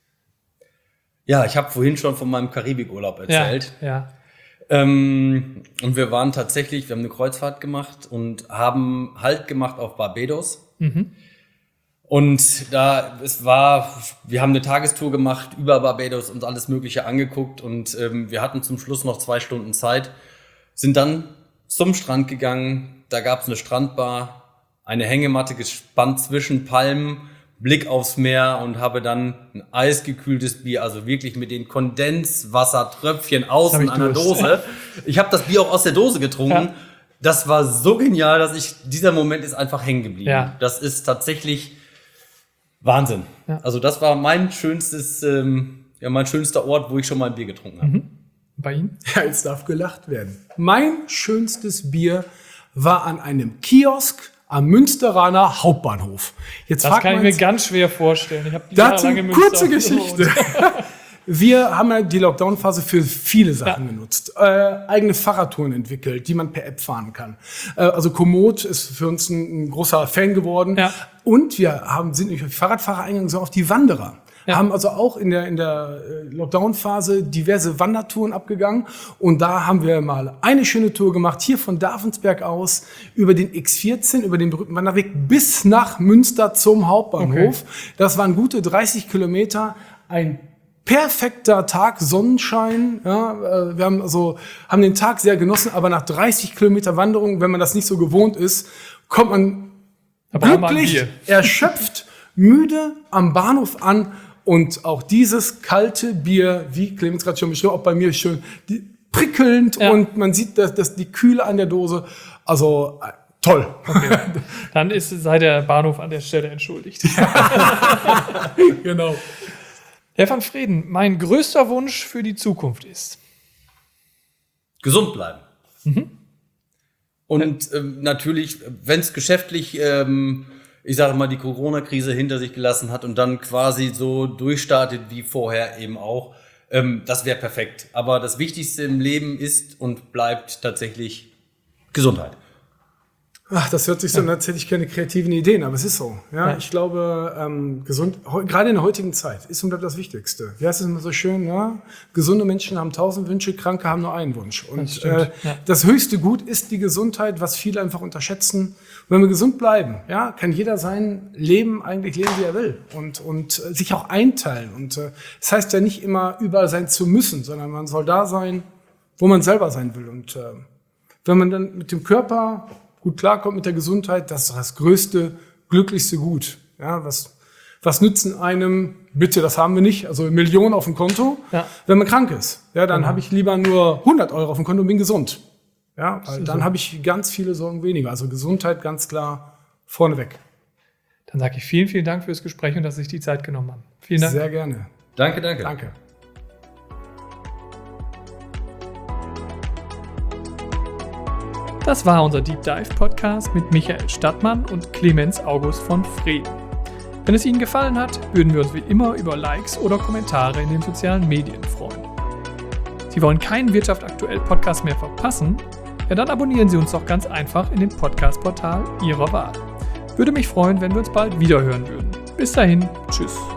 Ja, ich habe vorhin schon von meinem Karibikurlaub erzählt. Ja, ja. Ähm, und wir waren tatsächlich, wir haben eine Kreuzfahrt gemacht und haben Halt gemacht auf Barbados. Mhm. Und da, es war, wir haben eine Tagestour gemacht über Barbados und alles Mögliche angeguckt und ähm, wir hatten zum Schluss noch zwei Stunden Zeit, sind dann zum Strand gegangen, da gab es eine Strandbar, eine Hängematte gespannt zwischen Palmen, Blick aufs Meer und habe dann ein eisgekühltes Bier, also wirklich mit den Kondenswassertröpfchen außen an der Dose. Ich habe das Bier auch aus der Dose getrunken. Ja. Das war so genial, dass ich, dieser Moment ist einfach hängen geblieben. Ja. Das ist tatsächlich Wahnsinn. Ja. Also das war mein schönstes, ähm, ja, mein schönster Ort, wo ich schon mal ein Bier getrunken habe. Mhm. Bei Ihnen? Ja, jetzt darf gelacht werden. Mein schönstes Bier war an einem Kiosk am Münsteraner Hauptbahnhof. Jetzt das kann ich mir ganz schwer vorstellen. Ich habe dazu eine kurze Geschichte. Wir haben ja die Lockdown-Phase für viele Sachen ja. genutzt. Äh, eigene Fahrradtouren entwickelt, die man per App fahren kann. Äh, also Komoot ist für uns ein, ein großer Fan geworden. Ja. Und wir haben, sind nicht auf die Fahrradfahrer eingegangen, sondern auf die Wanderer. Ja. Haben also auch in der, in der Lockdown-Phase diverse Wandertouren abgegangen. Und da haben wir mal eine schöne Tour gemacht, hier von Davensberg aus, über den X vierzehn, über den berühmten Wanderweg bis nach Münster zum Hauptbahnhof. Okay. Das waren gute dreißig Kilometer, ein perfekter Tag, Sonnenschein. Ja, wir haben also, haben den Tag sehr genossen, aber nach dreißig Kilometer Wanderung, wenn man das nicht so gewohnt ist, kommt man aber glücklich, erschöpft, müde am Bahnhof an. Und auch dieses kalte Bier, wie Clemens gerade schon beschrieben, auch bei mir schön die, prickelnd ja. und man sieht das, das, die Kühle an der Dose. Also äh, toll. Okay. Dann ist, sei der Bahnhof an der Stelle entschuldigt. Genau. Herr van Freden, mein größter Wunsch für die Zukunft ist? Gesund bleiben. Mhm. Und ähm, natürlich, wenn es geschäftlich... Ähm, ich sage mal, die Corona-Krise hinter sich gelassen hat und dann quasi so durchstartet wie vorher eben auch, ähm, das wäre perfekt. Aber das Wichtigste im Leben ist und bleibt tatsächlich Gesundheit. Ach, das hört sich so an, als hätte ich keine kreativen Ideen, aber es ist so. Ja, ja. Ich glaube, ähm, gesund, gerade in der heutigen Zeit ist und bleibt das Wichtigste. Wie heißt es immer so schön? Ja? Gesunde Menschen haben tausend Wünsche, Kranke haben nur einen Wunsch. Und das, äh, ja. das höchste Gut ist die Gesundheit, was viele einfach unterschätzen. Und wenn wir gesund bleiben, ja, kann jeder sein Leben eigentlich leben, wie er will und und äh, sich auch einteilen. Und äh, das heißt ja nicht immer überall sein zu müssen, sondern man soll da sein, wo man selber sein will. Und äh, wenn man dann mit dem Körper gut klarkommt, mit der Gesundheit, das ist das größte, glücklichste Gut. Ja, was, was nützen einem, bitte, das haben wir nicht, also Millionen auf dem Konto, ja. wenn man krank ist. Ja, dann mhm. habe ich lieber nur hundert Euro auf dem Konto und bin gesund. Ja, weil dann so. habe ich ganz viele Sorgen weniger. Also Gesundheit ganz klar vorneweg. Dann sage ich vielen, vielen Dank fürs Gespräch und dass Sie sich die Zeit genommen haben. Vielen Dank. Sehr gerne. Danke, danke. Danke. Das war unser Deep Dive Podcast mit Michael Stadtmann und Clemens August von Freden. Wenn es Ihnen gefallen hat, würden wir uns wie immer über Likes oder Kommentare in den sozialen Medien freuen. Sie wollen keinen Wirtschaft aktuell Podcast mehr verpassen? Ja, dann abonnieren Sie uns doch ganz einfach in dem Podcast-Portal Ihrer Wahl. Würde mich freuen, wenn wir uns bald wieder hören würden. Bis dahin, tschüss.